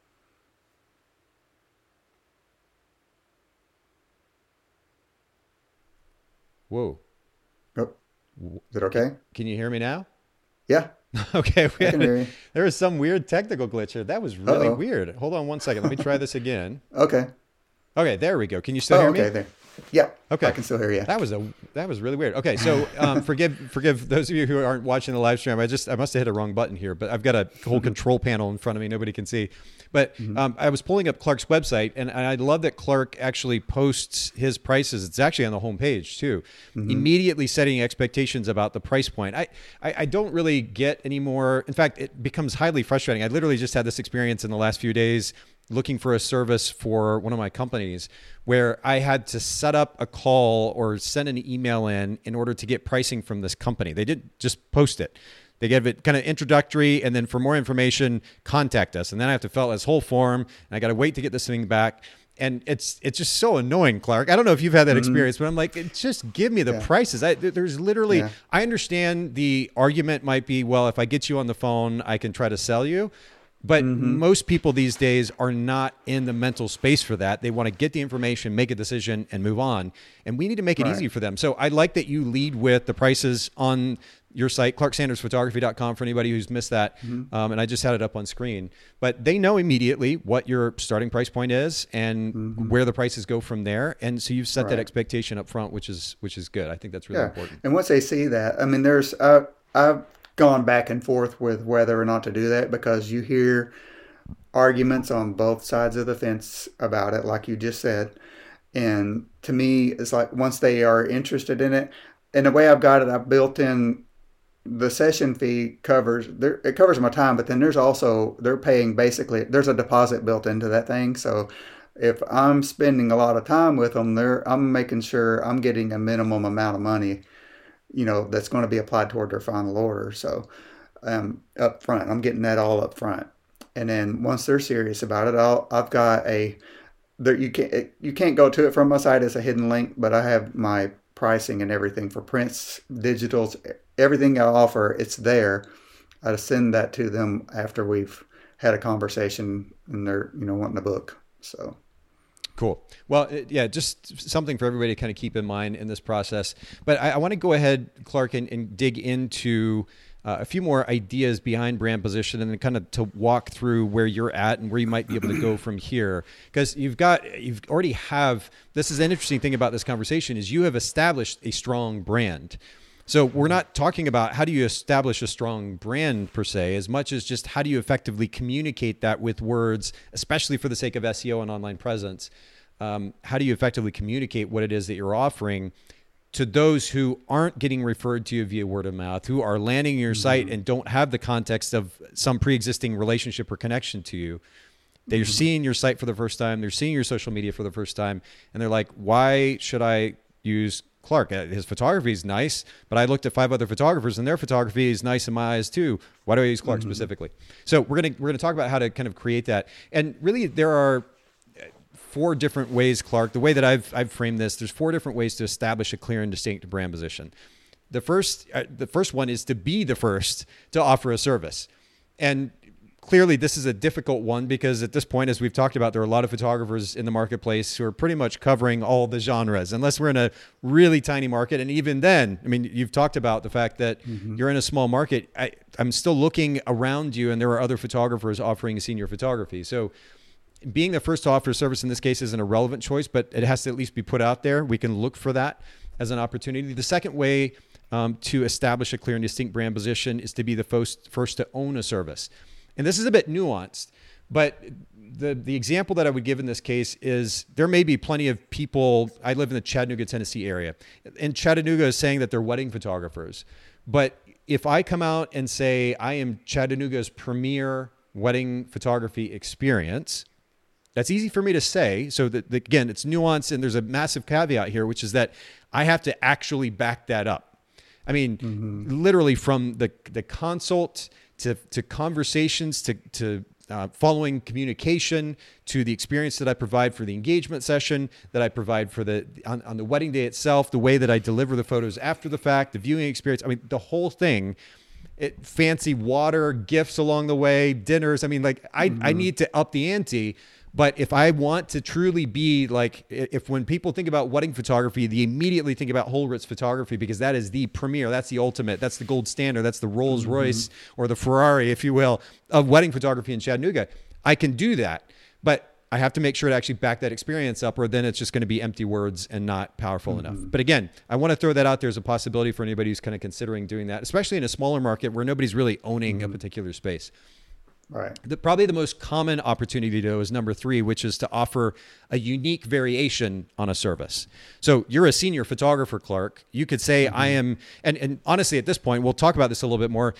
Whoa. Oh, is it okay? Can you hear me now? Yeah. Okay. I can hear you. There was some weird technical glitch here. That was really Uh-oh. weird. Hold on one second. Let me try this again. Okay. Okay, there we go. Can you still hear me? Okay, there. Yeah. Okay. I can still hear you. That was really weird. Okay, so forgive those of you who aren't watching the live stream. I must have hit a wrong button here, but I've got a whole control panel in front of me. Nobody can see. But I was pulling up Clark's website, and I love that Clark actually posts his prices. It's actually on the homepage too, immediately setting expectations about the price point. I don't really get any more. In fact, it becomes highly frustrating. I literally just had this experience in the last few days looking for a service for one of my companies where I had to set up a call or send an email in order to get pricing from this company. They didn't just post it. They gave it kind of introductory, and then for more information, contact us. And then I have to fill out this whole form, and I got to wait to get this thing back. And it's just so annoying, Clark. I don't know if you've had that experience, but I'm like, just give me the prices. There's literally, I understand the argument might be, well, if I get you on the phone, I can try to sell you. But most people these days are not in the mental space for that. They want to get the information, make a decision, and move on. And we need to make it easy for them. So I like that you lead with the prices on your site, clarksandersphotography.com, for anybody who's missed that. And I just had it up on screen. But they know immediately what your starting price point is and where the prices go from there. And so you've set that expectation up front, which is good. I think that's really important. And once they see that, I mean, I've gone back and forth with whether or not to do that, because you hear arguments on both sides of the fence about it, like you just said. And to me, it's like, once they are interested in it, and the way I've got it, I've built in the session fee it covers my time, but then they're paying, basically, there's a deposit built into that thing. So if I'm spending a lot of time with them, I'm making sure I'm getting a minimum amount of money, that's going to be applied toward their final order. So up front, I'm getting that all up front. And then once they're serious about it, I've got you can't go to it from my site as a hidden link, but I have my pricing and everything for prints, digitals, everything I offer, it's there. I send that to them after we've had a conversation and they're, wanting a book. So. Cool. Well, just something for everybody to kind of keep in mind in this process. But I want to go ahead, Clark, and dig into a few more ideas behind brand position, and then kind of to walk through where you're at and where you might be able to go from here. Because this is an interesting thing about this conversation is you have established a strong brand. So we're not talking about how do you establish a strong brand per se, as much as just how do you effectively communicate that with words, especially for the sake of SEO and online presence. How do you effectively communicate what it is that you're offering to those who aren't getting referred to you via word of mouth, who are landing your site and don't have the context of some pre-existing relationship or connection to you? They're seeing your site for the first time. They're seeing your social media for the first time. And they're like, why should I use Clark? His photography is nice, but I looked at 5 other photographers and their photography is nice in my eyes too. Why do I use Clark specifically? So we're going to talk about how to kind of create that. And really there are 4 different ways, Clark. The way that I've framed this, there's 4 different ways to establish a clear and distinct brand position. The first one is to be the first to offer a service. And clearly this is a difficult one because at this point, as we've talked about, there are a lot of photographers in the marketplace who are pretty much covering all the genres, unless we're in a really tiny market. And even then, I mean, you've talked about the fact that you're in a small market. I'm still looking around you and there are other photographers offering senior photography. So being the first to offer a service in this case isn't a relevant choice, but it has to at least be put out there. We can look for that as an opportunity. The second way to establish a clear and distinct brand position is to be the first to own a service. And this is a bit nuanced, but the example that I would give in this case is there may be plenty of people. I live in the Chattanooga, Tennessee area, and Chattanooga is saying that they're wedding photographers. But if I come out and say I am Chattanooga's premier wedding photography experience, that's easy for me to say. So that again, it's nuanced, and there's a massive caveat here, which is that I have to actually back that up. I mean, literally from the consult to conversations, to following communication, to the experience that I provide for the engagement session, that I provide for on the wedding day itself, the way that I deliver the photos after the fact, the viewing experience. I mean, the whole thing, fancy water, gifts along the way, dinners. I mean, like I need to up the ante. But if I want to truly be like, if when people think about wedding photography, they immediately think about Holritz Photography because that is the premier, that's the ultimate, that's the gold standard, that's the Rolls Royce or the Ferrari, if you will, of wedding photography in Chattanooga. I can do that, but I have to make sure to actually back that experience up, or then it's just going to be empty words and not powerful enough. But again, I want to throw that out there as a possibility for anybody who's kind of considering doing that, especially in a smaller market where nobody's really owning a particular space. Right. Probably the most common opportunity, though, is number 3, which is to offer a unique variation on a service. So you're a senior photographer, Clark. You could say I am, and honestly, at this point, we'll talk about this a little bit more.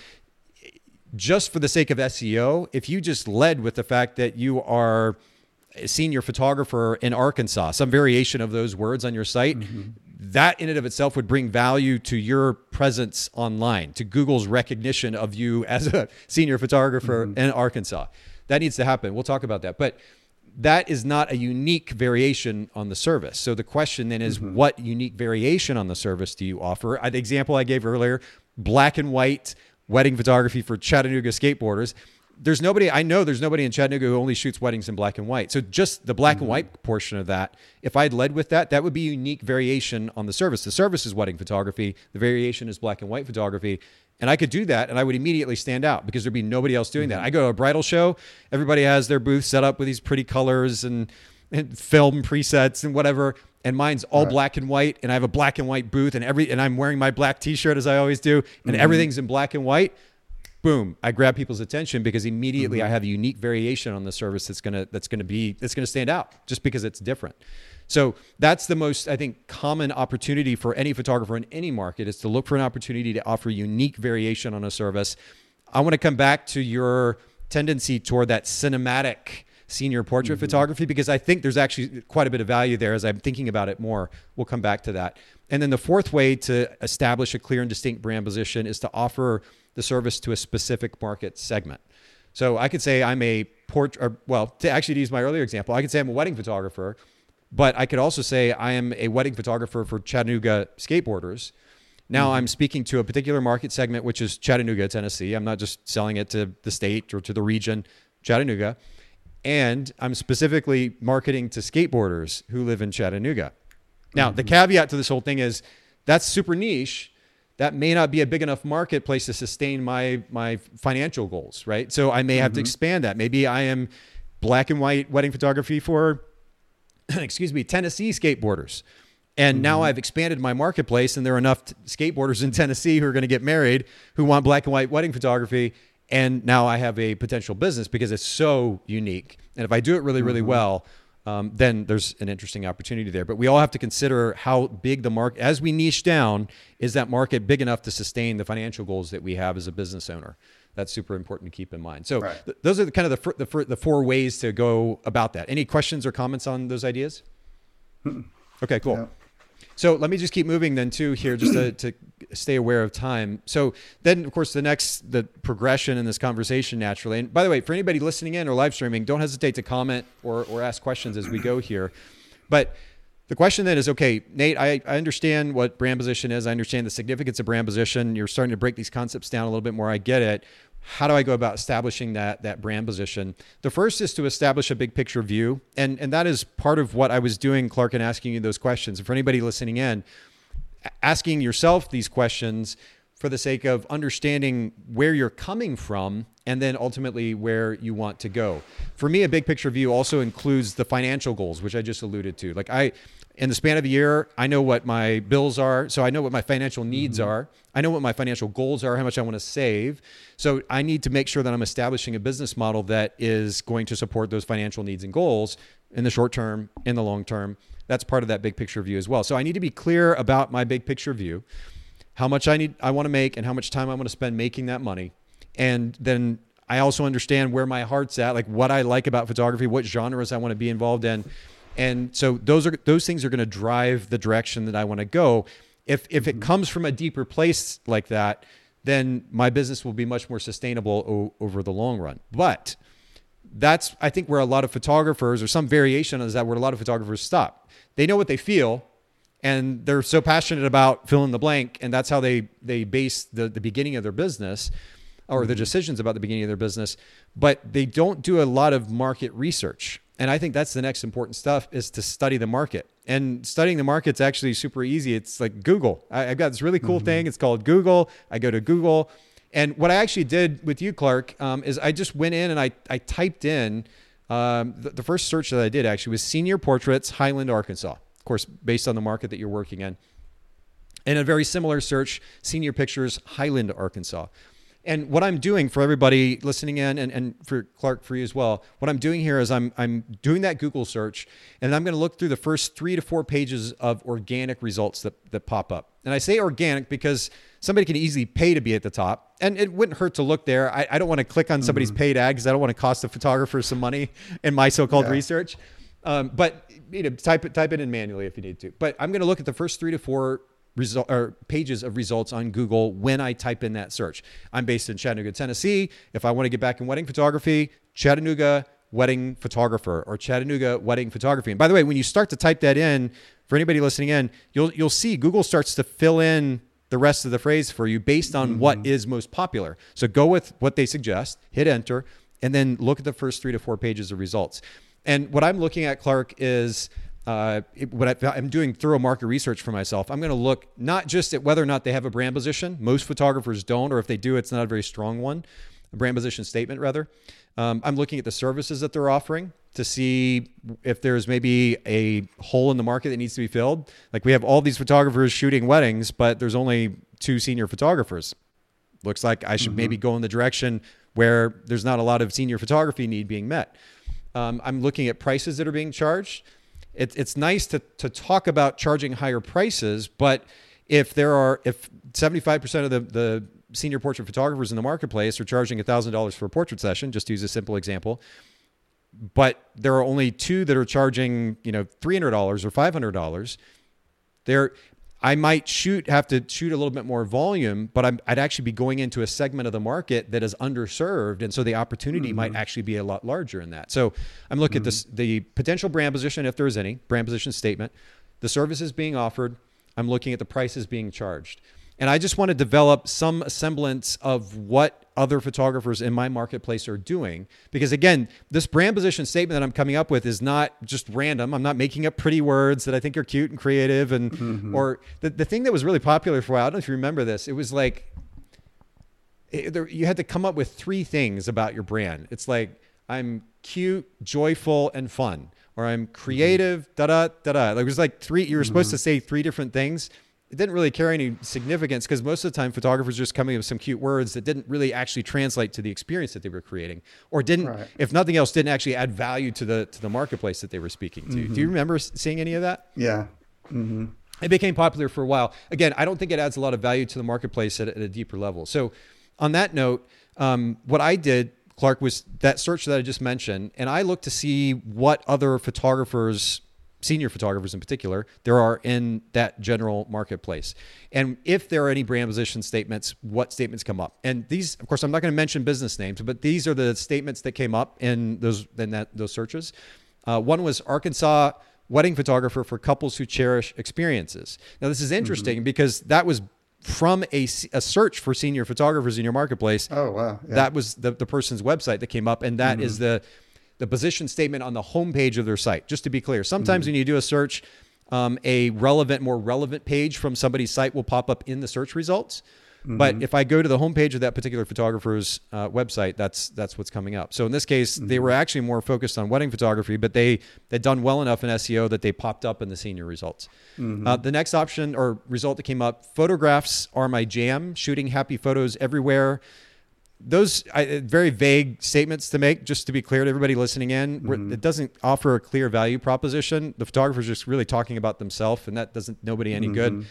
Just for the sake of SEO, if you just led with the fact that you are a senior photographer in Arkansas, some variation of those words on your site, that in and of itself would bring value to your presence online, to Google's recognition of you as a senior photographer in Arkansas. That needs to happen. We'll talk about that. But that is not a unique variation on the service. So the question then is, what unique variation on the service do you offer? The example I gave earlier, black and white wedding photography for Chattanooga skateboarders. I know there's nobody in Chattanooga who only shoots weddings in black and white. So just the black and white portion of that, if I'd led with that, that would be a unique variation on the service. The service is wedding photography. The variation is black and white photography. And I could do that and I would immediately stand out because there'd be nobody else doing that. I go to a bridal show, everybody has their booth set up with these pretty colors and film presets and whatever. And mine's all black and white, and I have a black and white booth, and I'm wearing my black t-shirt as I always do, and everything's in black and white. Boom! I grab people's attention because immediately I have a unique variation on the service that's gonna stand out just because it's different. So that's the most, I think, common opportunity for any photographer in any market is to look for an opportunity to offer unique variation on a service. I want to come back to your tendency toward that cinematic senior portrait photography because I think there's actually quite a bit of value there as I'm thinking about it more. We'll come back to that. And then the fourth way to establish a clear and distinct brand position is to offer the service to a specific market segment. So I could say I'm a to use my earlier example, I could say I'm a wedding photographer, but I could also say I am a wedding photographer for Chattanooga skateboarders. Now I'm speaking to a particular market segment, which is Chattanooga, Tennessee. I'm not just selling it to the state or to the region, Chattanooga. And I'm specifically marketing to skateboarders who live in Chattanooga. Now, the caveat to this whole thing is that's super niche. That may not be a big enough marketplace to sustain my financial goals, right? So I may have to expand that. Maybe I am black and white wedding photography for, Tennessee skateboarders. And now I've expanded my marketplace and there are enough skateboarders in Tennessee who are going to get married who want black and white wedding photography. And now I have a potential business because it's so unique. And if I do it really, really well, then there's an interesting opportunity there. But we all have to consider how big the market, as we niche down, is that market big enough to sustain the financial goals that we have as a business owner? That's super important to keep in mind. So those are kind of the four ways to go about that. Any questions or comments on those ideas? Okay, cool. Yeah. So let me just keep moving then too here, just to stay aware of time. So then, of course, the progression in this conversation naturally. And by the way, for anybody listening in or live streaming, don't hesitate to comment or ask questions as we go here. But the question then is, okay, Nate, I understand what brand position is. I understand the significance of brand position. You're starting to break these concepts down a little bit more. I get it. How do I go about establishing that brand position? The first is to establish a big picture view. And that is part of what I was doing, Clark, and asking you those questions. And for anybody listening in, asking yourself these questions for the sake of understanding where you're coming from and then ultimately where you want to go. For me, a big picture view also includes the financial goals, which I just alluded to. Like in the span of a year, I know what my bills are. So I know what my financial needs are. I know what my financial goals are, how much I want to save. So I need to make sure that I'm establishing a business model that is going to support those financial needs and goals in the short term, in the long term. That's part of that big picture view as well. So I need to be clear about my big picture view, how much I want to make and how much time I want to spend making that money. And then I also understand where my heart's at, like what I like about photography, what genres I want to be involved in. And so those things are going to drive the direction that I want to go. If it comes from a deeper place like that, then my business will be much more sustainable over the long run. But that's, I think, where a lot of photographers, or some variation is that, where a lot of photographers stop. They know what they feel, and they're so passionate about fill in the blank, and that's how they base the beginning of their business, or the decisions about the beginning of their business, but they don't do a lot of market research. And I think that's the next important stuff, is to study the market. And studying the market's actually super easy. It's like Google. I've got this really cool thing. It's called Google. I go to Google. And what I actually did with you, Clark, is I just went in and I typed in, the first search that I did actually was senior portraits, Highland, Arkansas. Of course, based on the market that you're working in. And a very similar search, senior pictures, Highland, Arkansas. And what I'm doing for everybody listening in, and for Clark, for you as well, what I'm doing here is I'm doing that Google search, and I'm going to look through the first 3 to 4 pages of organic results that pop up. And I say organic because somebody can easily pay to be at the top, and it wouldn't hurt to look there. I don't want to click on somebody's paid ad because I don't want to cost the photographer some money in my so-called research. But type it in manually if you need to. But I'm going to look at the first 3 to 4 pages of results on Google when I type in that search. I'm based in Chattanooga, Tennessee. If I want to get back in wedding photography, Chattanooga wedding photographer, or Chattanooga wedding photography. And by the way, when you start to type that in, for anybody listening in, you'll see Google starts to fill in the rest of the phrase for you based on what is most popular. So go with what they suggest, hit enter, and then look at the first 3 to 4 pages of results. And what I'm looking at, Clark, is I'm doing thorough market research for myself. I'm going to look not just at whether or not they have a brand position. Most photographers don't, or if they do, it's not a very strong one. A brand position statement, rather. I'm looking at the services that they're offering to see if there's maybe a hole in the market that needs to be filled. Like, we have all these photographers shooting weddings, but there's only 2 senior photographers. Looks like I should maybe go in the direction where there's not a lot of senior photography need being met. I'm looking at prices that are being charged. It's nice to talk about charging higher prices, but if 75% of the senior portrait photographers in the marketplace are charging $1,000 for a portrait session, just to use a simple example, but there are only 2 that are charging, $300 or $500, I might have to shoot a little bit more volume, but I'd actually be going into a segment of the market that is underserved. And so the opportunity might actually be a lot larger in that. So I'm looking at the potential brand position, if there's any, brand position statement, the services being offered. I'm looking at the prices being charged. And I just want to develop some semblance of what other photographers in my marketplace are doing. Because again, this brand position statement that I'm coming up with is not just random. I'm not making up pretty words that I think are cute and creative. And or the thing that was really popular for a while, I don't know if you remember this, it was like, you had to come up with 3 things about your brand. It's like, I'm cute, joyful, and fun. Or I'm creative, da-da, da-da. Like, it was like 3, you were supposed to say 3 different things. it didn't really carry any significance because most of the time photographers were just coming up with some cute words that didn't really actually translate to the experience that they were creating, or didn't, Right. if nothing else, didn't actually add value to the marketplace that they were speaking to. Do you remember seeing any of that? Yeah. Mm-hmm. It became popular for a while. Again, I don't think it adds a lot of value to the marketplace at a deeper level. So on that note, what I did, Clark, was that search that I just mentioned, and I looked to see what other photographers, senior photographers in particular, there are in that general marketplace. And if there are any brand position statements, what statements come up. And these, of course, I'm not going to mention business names, but these are the statements that came up in those searches. One was Arkansas wedding photographer for couples who cherish experiences. Now, this is interesting because that was from a search for senior photographers in your marketplace. Oh, wow. Yeah. That was the person's website that came up, and that is the position statement on the homepage of their site. Just to be clear, sometimes when you do a search, a more relevant page from somebody's site will pop up in the search results. But if I go to the homepage of that particular photographer's website, that's what's coming up. So in this case, they were actually more focused on wedding photography, but they'd done well enough in SEO that they popped up in the senior results. The next option or result that came up, photographs are my jam, shooting happy photos everywhere. Those very vague statements to make, just to be clear to everybody listening in. It doesn't offer a clear value proposition. The photographer's just really talking about themselves, and that doesn't nobody any good.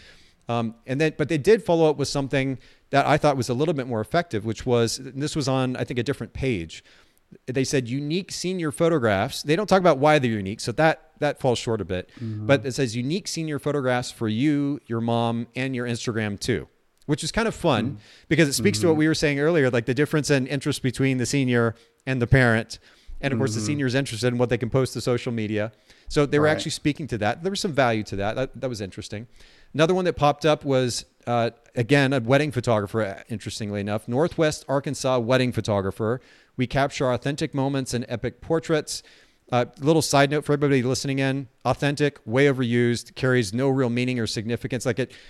But they did follow up with something that I thought was a little bit more effective, which was, this was on, I think, a different page. They said unique senior photographs. They don't talk about why they're unique, so that falls short a bit. But it says unique senior photographs for you, your mom, and your Instagram too, which is kind of fun because it speaks to what we were saying earlier, like the difference in interest between the senior and the parent. And of course, the senior is interested in what they can post to social media. So they were actually speaking to that. There was some value to that. That was interesting. Another one that popped up was, again, a wedding photographer, interestingly enough, Northwest Arkansas wedding photographer. We capture authentic moments and epic portraits. Little side note for everybody listening in, authentic, way overused, carries no real meaning or significance.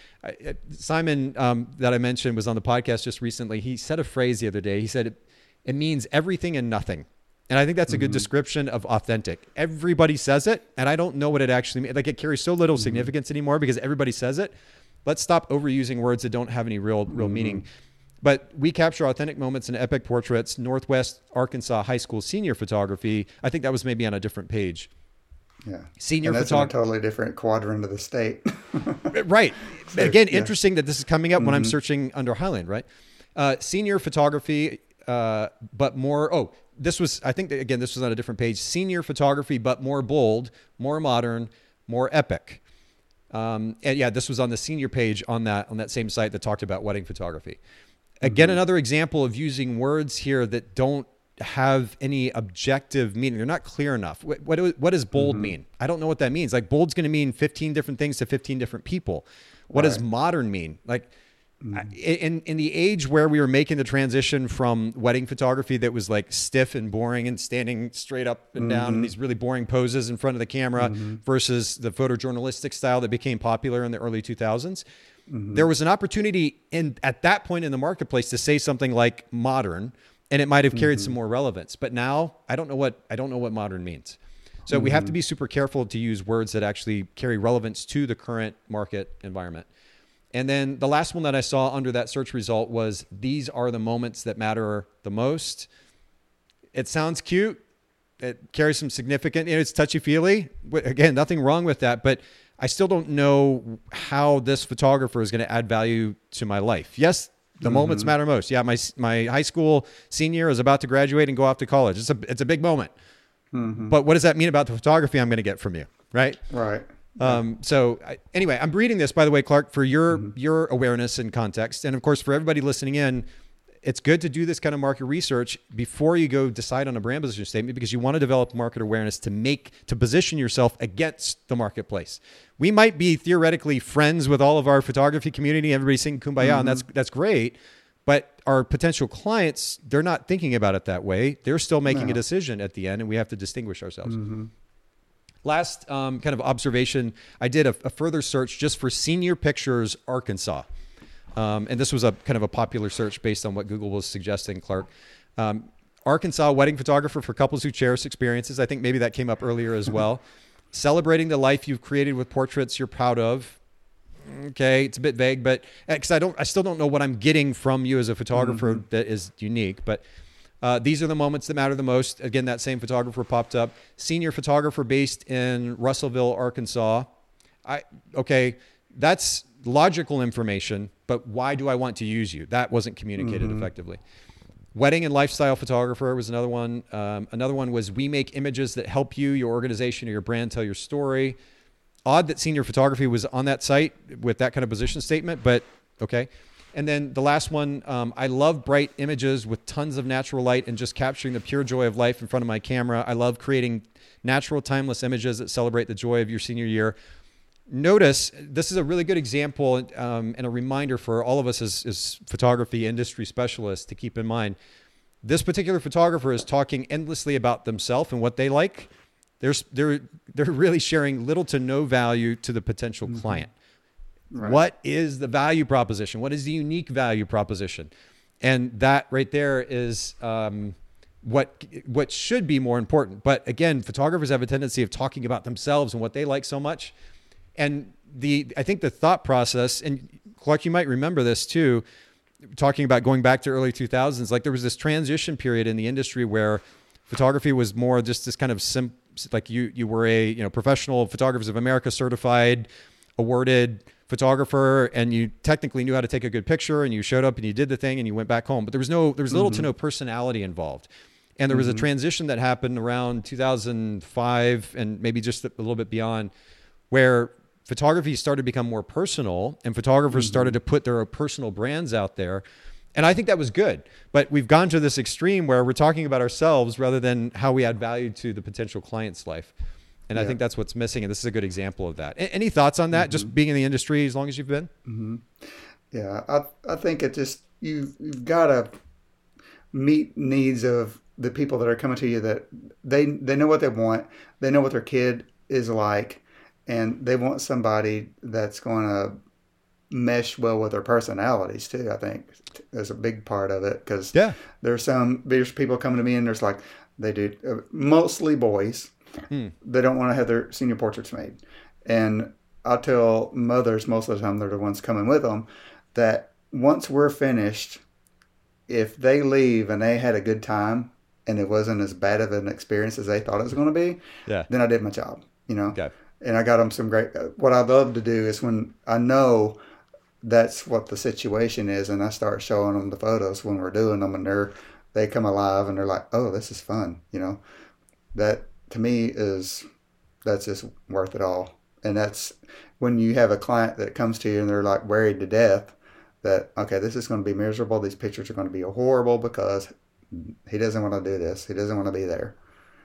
Simon that I mentioned was on the podcast just recently. He said a phrase the other day. He said, it means everything and nothing. And I think that's a good description of authentic. Everybody says it, and I don't know what it actually means. Like, it carries so little significance anymore because everybody says it. Let's stop overusing words that don't have any real meaning. But we capture authentic moments and epic portraits, Northwest Arkansas high school senior photography. I think that was maybe on a different page. Yeah. Senior and that's in a photography. totally different quadrant of the state. Right. Again, interesting that this is coming up when I'm searching under Highland, right? Senior photography, but more, this was, I think, again, this was on a different page. Senior photography, but more bold, more modern, more epic. And yeah, this was on the senior page on that same site that talked about wedding photography. Again, another example of using words here that don't have any objective meaning. They're not clear enough. What does bold mean? I don't know what that means. Like, bold's going to mean 15 different things to 15 different people. What does modern mean? Like, in the age where we were making the transition from wedding photography that was like stiff and boring and standing straight up and down in these really boring poses in front of the camera versus the photojournalistic style that became popular in the early 2000s, there was an opportunity at that point in the marketplace to say something like modern, and it might have carried some more relevance. But now I don't know what modern means. So we have to be super careful to use words that actually carry relevance to the current market environment. And then the last one that I saw under that search result was, these are the moments that matter the most. It sounds cute. It carries some significant, it's touchy-feely. Again, nothing wrong with that, but I still don't know how this photographer is going to add value to my life. Yes, the moments matter most. Yeah, my high school senior is about to graduate and go off to college. It's a big moment. But what does that mean about the photography I'm going to get from you, right? Right. Anyway, I'm reading this, by the way, Clark, for your awareness and context. And of course, for everybody listening in, it's good to do this kind of market research before you go decide on a brand position statement, because you want to develop market awareness to position yourself against the marketplace. We might be theoretically friends with all of our photography community, everybody singing Kumbaya, and that's great. But our potential clients, they're not thinking about it that way. They're still making a decision at the end, and we have to distinguish ourselves. Last kind of observation, I did a further search just for senior pictures Arkansas. And this was a kind of a popular search based on what Google was suggesting, Clark. Arkansas wedding photographer for couples who cherish experiences. I think maybe that came up earlier as well. Celebrating the life you've created with portraits you're proud of. okay, it's a bit vague, but because I still don't know what I'm getting from you as a photographer that is unique. But these are the moments that matter the most. Again, that same photographer popped up, senior photographer based in Russellville, Arkansas. Okay, that's logical information, but why do I want to use you? That wasn't communicated effectively. Wedding and lifestyle photographer was another one. Another one was we make images that help you, your organization, or your brand tell your story. Odd that senior photography was on that site with that kind of position statement, but okay. And then the last one, I love bright images with tons of natural light and just capturing the pure joy of life in front of my camera. I love creating natural, timeless images that celebrate the joy of your senior year. Notice this is a really good example and a reminder for all of us as photography industry specialists to keep in mind. This particular photographer is talking endlessly about themselves and what they like. They're really sharing little to no value to the potential client. Right. What is the value proposition? What is the unique value proposition? And that right there is what should be more important. But again, photographers have a tendency of talking about themselves and what they like so much. And I think the thought process, and Clark, you might remember this too, talking about going back to early 2000s, like there was this transition period in the industry where photography was more just this kind of like you were a professional Photographers of America certified, awarded photographer, and you technically knew how to take a good picture, and you showed up and you did the thing and you went back home. But there was little to no personality involved. And there was a transition that happened around 2005 and maybe just a little bit beyond, where photography started to become more personal and photographers started to put their personal brands out there. And I think that was good, but we've gone to this extreme where we're talking about ourselves rather than how we add value to the potential client's life. And I think that's what's missing. And this is a good example of that. Any thoughts on that? Just being in the industry as long as you've been? Yeah. I think it just, you've got to meet needs of the people that are coming to you, that they know what they want. They know what their kid is like, and they want somebody that's going to mesh well with their personalities too. I think is a big part of it, because there's people coming to me and there's like, they do mostly boys. They don't want to have their senior portraits made. And I tell mothers most of the time, they're the ones coming with them, that once we're finished, if they leave and they had a good time and it wasn't as bad of an experience as they thought it was going to be, then I did my job, Okay. And I got them some great, what I love to do is when I know that's what the situation is, and I start showing them the photos when we're doing them, and they come alive and they're like, oh, this is fun. That to me that's just worth it all. And that's when you have a client that comes to you and they're like worried to death that, okay, this is going to be miserable. These pictures are going to be horrible because he doesn't want to do this. He doesn't want to be there.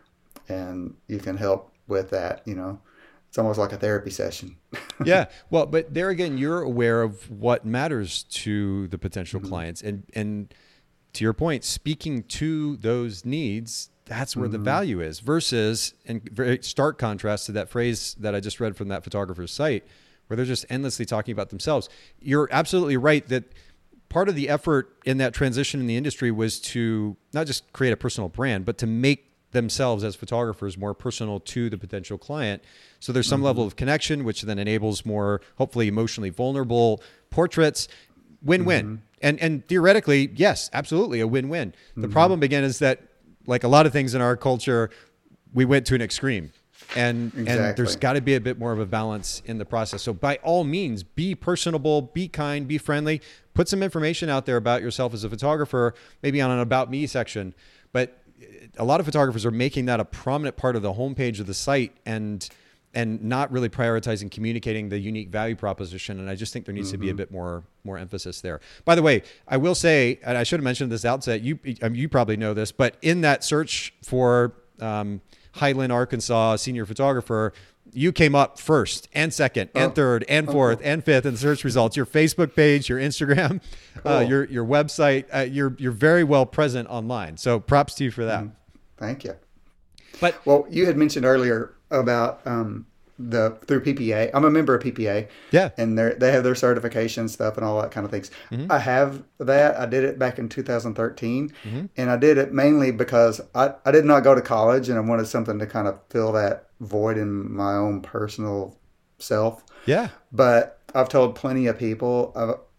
And you can help with that, It's almost like a therapy session. Yeah. Well, but there again, you're aware of what matters to the potential clients. And to your point, speaking to those needs, that's where the value is, versus, in very stark contrast to that phrase that I just read from that photographer's site, where they're just endlessly talking about themselves. You're absolutely right that part of the effort in that transition in the industry was to not just create a personal brand, but to make themselves as photographers more personal to the potential client. So there's some level of connection, which then enables more, hopefully emotionally vulnerable portraits. Win-win. And theoretically, yes, absolutely a win-win. The problem again is that, like a lot of things in our culture, we went to an extreme, and there's got to be a bit more of a balance in the process. So by all means, be personable, be kind, be friendly, put some information out there about yourself as a photographer, maybe on an About Me section. But a lot of photographers are making that a prominent part of the homepage of the site and not really prioritizing communicating the unique value proposition. And I just think there needs to be a bit more emphasis there. By the way, I will say, and I should have mentioned this outset, you probably know this, but in that search for Highland, Arkansas senior photographer, you came up first and second and third and fourth and fifth in the search results. Your Facebook page, your Instagram, your website, you're very well present online. So props to you for that. Thank you. Well, you had mentioned earlier about through PPA. I'm a member of PPA. Yeah. And they have their certification stuff and all that kind of things. I have that. I did it back in 2013. And I did it mainly because I did not go to college, and I wanted something to kind of fill that void in my own personal myself. Yeah. But I've told plenty of people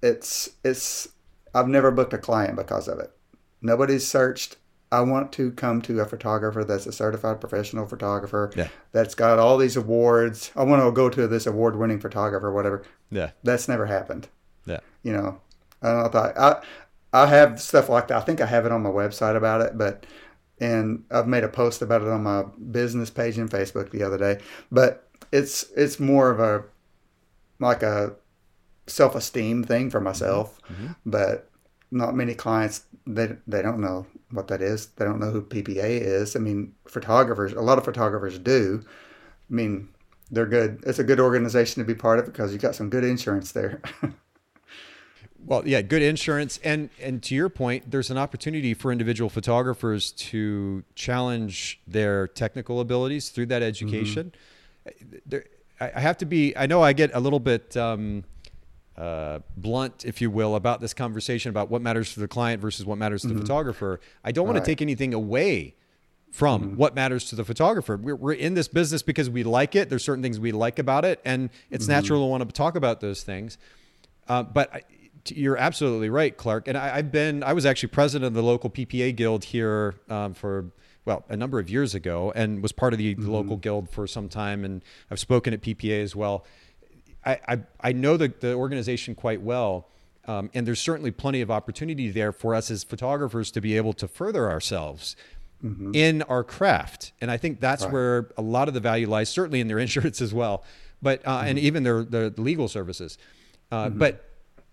I've never booked a client because of it. Nobody's searched. I want to come to a photographer that's a certified professional photographer, Yeah. that's got all these awards. I want to go to this award-winning photographer or whatever. Yeah. That's never happened. Yeah. You know, I don't know. I have stuff like that. I think I have it on my website about it, and I've made a post about it on my business page in Facebook the other day. But it's more of a self-esteem thing for myself. Mm-hmm. But not many clients, they don't know what that is. They don't know who PPA is. I mean, a lot of photographers do. I mean, they're good. It's a good organization to be part of because you got some good insurance there. Well, yeah, good insurance. And to your point, there's an opportunity for individual photographers to challenge their technical abilities through that education. I have to be, I know I get a little bit blunt, if you will, about this conversation about what matters to the client versus what matters to the photographer. I don't want to take anything away from what matters to the photographer. We're in this business because we like it. There's certain things we like about it, and it's natural to want to talk about those things. But you're absolutely right, Clark. And I was actually president of the local PPA guild here for a number of years ago, and was part of the local guild for some time. And I've spoken at PPA as well. I know the organization quite well. And there's certainly plenty of opportunity there for us as photographers to be able to further ourselves in our craft. And I think that's where a lot of the value lies, certainly in their insurance as well, but and even their legal services. But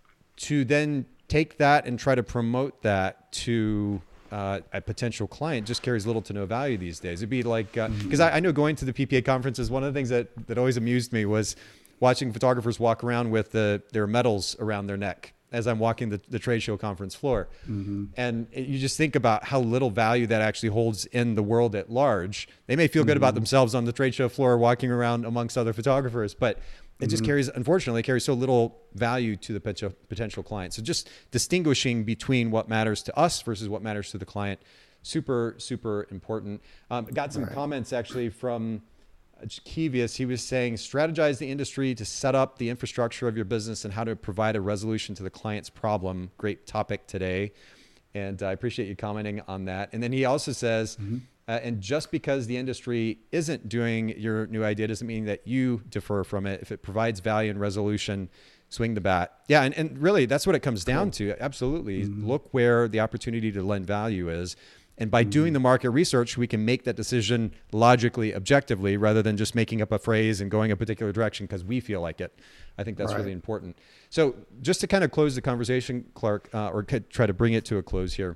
to then take that and try to promote that to a potential client just carries little to no value these days. It'd be like, because I know going to the PPA conferences, one of the things that always amused me was watching photographers walk around with their medals around their neck as I'm walking the trade show conference floor. And you just think about how little value that actually holds in the world at large. They may feel good about themselves on the trade show floor walking around amongst other photographers, but it just unfortunately carries so little value to the potential client. So just distinguishing between what matters to us versus what matters to the client, super, super important. Got some comments actually from Kevius. He was saying, strategize the industry to set up the infrastructure of your business and how to provide a resolution to the client's problem. Great topic today. And I appreciate you commenting on that. And then he also says, and just because the industry isn't doing your new idea doesn't mean that you defer from it. If it provides value and resolution, swing the bat. Yeah. And really that's what it comes down to. Absolutely. Look where the opportunity to lend value is. And by doing the market research, we can make that decision logically, objectively, rather than just making up a phrase and going a particular direction because we feel like it. I think that's really important. So just to kind of close the conversation, Clark, or try to bring it to a close here.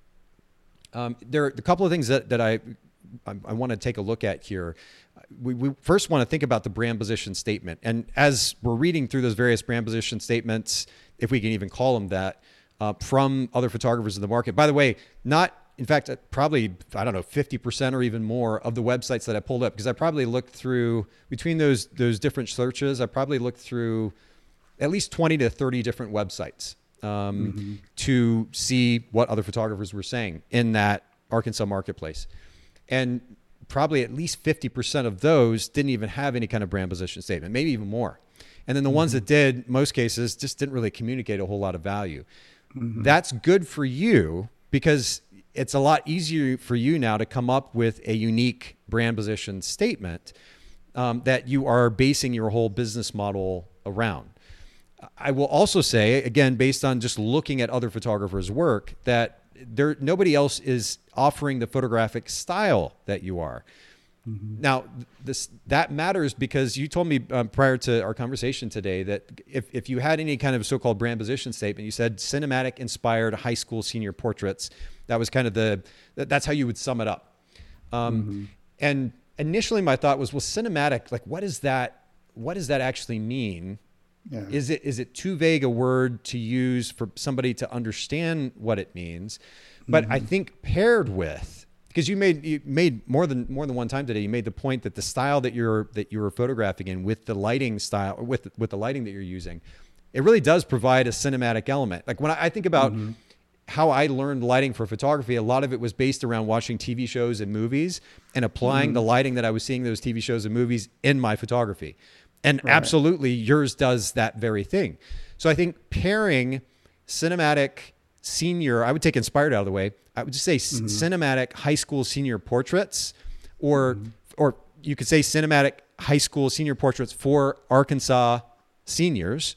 There are a couple of things that I want to take a look at here. We first want to think about the brand position statement. And as we're reading through those various brand position statements, if we can even call them that, from other photographers in the market, by the way, in fact, probably, 50% or even more of the websites that I pulled up, because I probably looked through, between those different searches, I probably looked through at least 20 to 30 different websites to see what other photographers were saying in that Arkansas marketplace. And probably at least 50% of those didn't even have any kind of brand position statement, maybe even more. And then the ones that did, most cases, just didn't really communicate a whole lot of value. That's good for you because it's a lot easier for you now to come up with a unique brand position statement that you are basing your whole business model around. I will also say, again, based on just looking at other photographers' work, that nobody else is offering the photographic style that you are. Now, that matters because you told me prior to our conversation today that if you had any kind of so-called brand position statement, you said cinematic inspired high school senior portraits. That was kind of that's how you would sum it up. And initially my thought was, well, cinematic, like what does that actually mean? Yeah. Is it too vague a word to use for somebody to understand what it means? But I think paired with, because you made more than one time today, you made the point that the style that you're photographing in with the lighting style, with the lighting that you're using, it really does provide a cinematic element. Like when I think about how I learned lighting for photography, a lot of it was based around watching TV shows and movies and applying the lighting that I was seeing in those TV shows and movies in my photography. And Right. absolutely yours does that very thing. So I think pairing cinematic senior, I would take inspired out of the way. I would just say cinematic high school senior portraits, or you could say cinematic high school senior portraits for Arkansas seniors.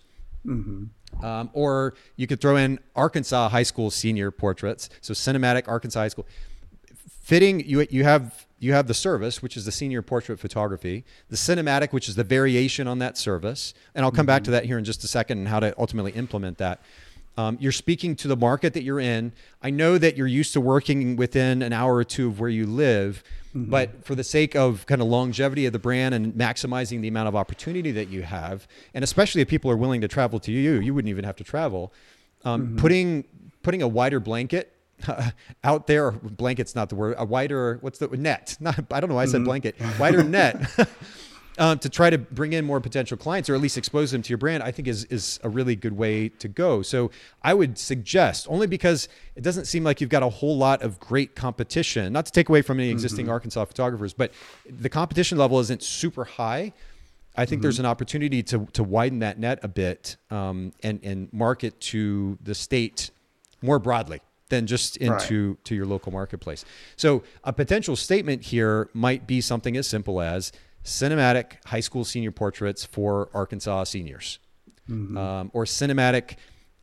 Or you could throw in Arkansas high school senior portraits. So cinematic Arkansas high school. Fitting, you have the service, which is the senior portrait photography, the cinematic, which is the variation on that service. And I'll come back to that here in just a second and how to ultimately implement that. You're speaking to the market that you're in. I know that you're used to working within an hour or two of where you live, but for the sake of kind of longevity of the brand and maximizing the amount of opportunity that you have, and especially if people are willing to travel to you, you wouldn't even have to travel. Putting a wider blanket out there, blanket's not the word, a wider, what's the net? I don't know why I said blanket, wider net. To try to bring in more potential clients or at least expose them to your brand, I think is a really good way to go. So I would suggest, only because it doesn't seem like you've got a whole lot of great competition, not to take away from any existing Arkansas photographers, but the competition level isn't super high. I think there's an opportunity to widen that net a bit and market to the state more broadly than just into to your local marketplace. So a potential statement here might be something as simple as cinematic high school senior portraits for Arkansas seniors, or cinematic,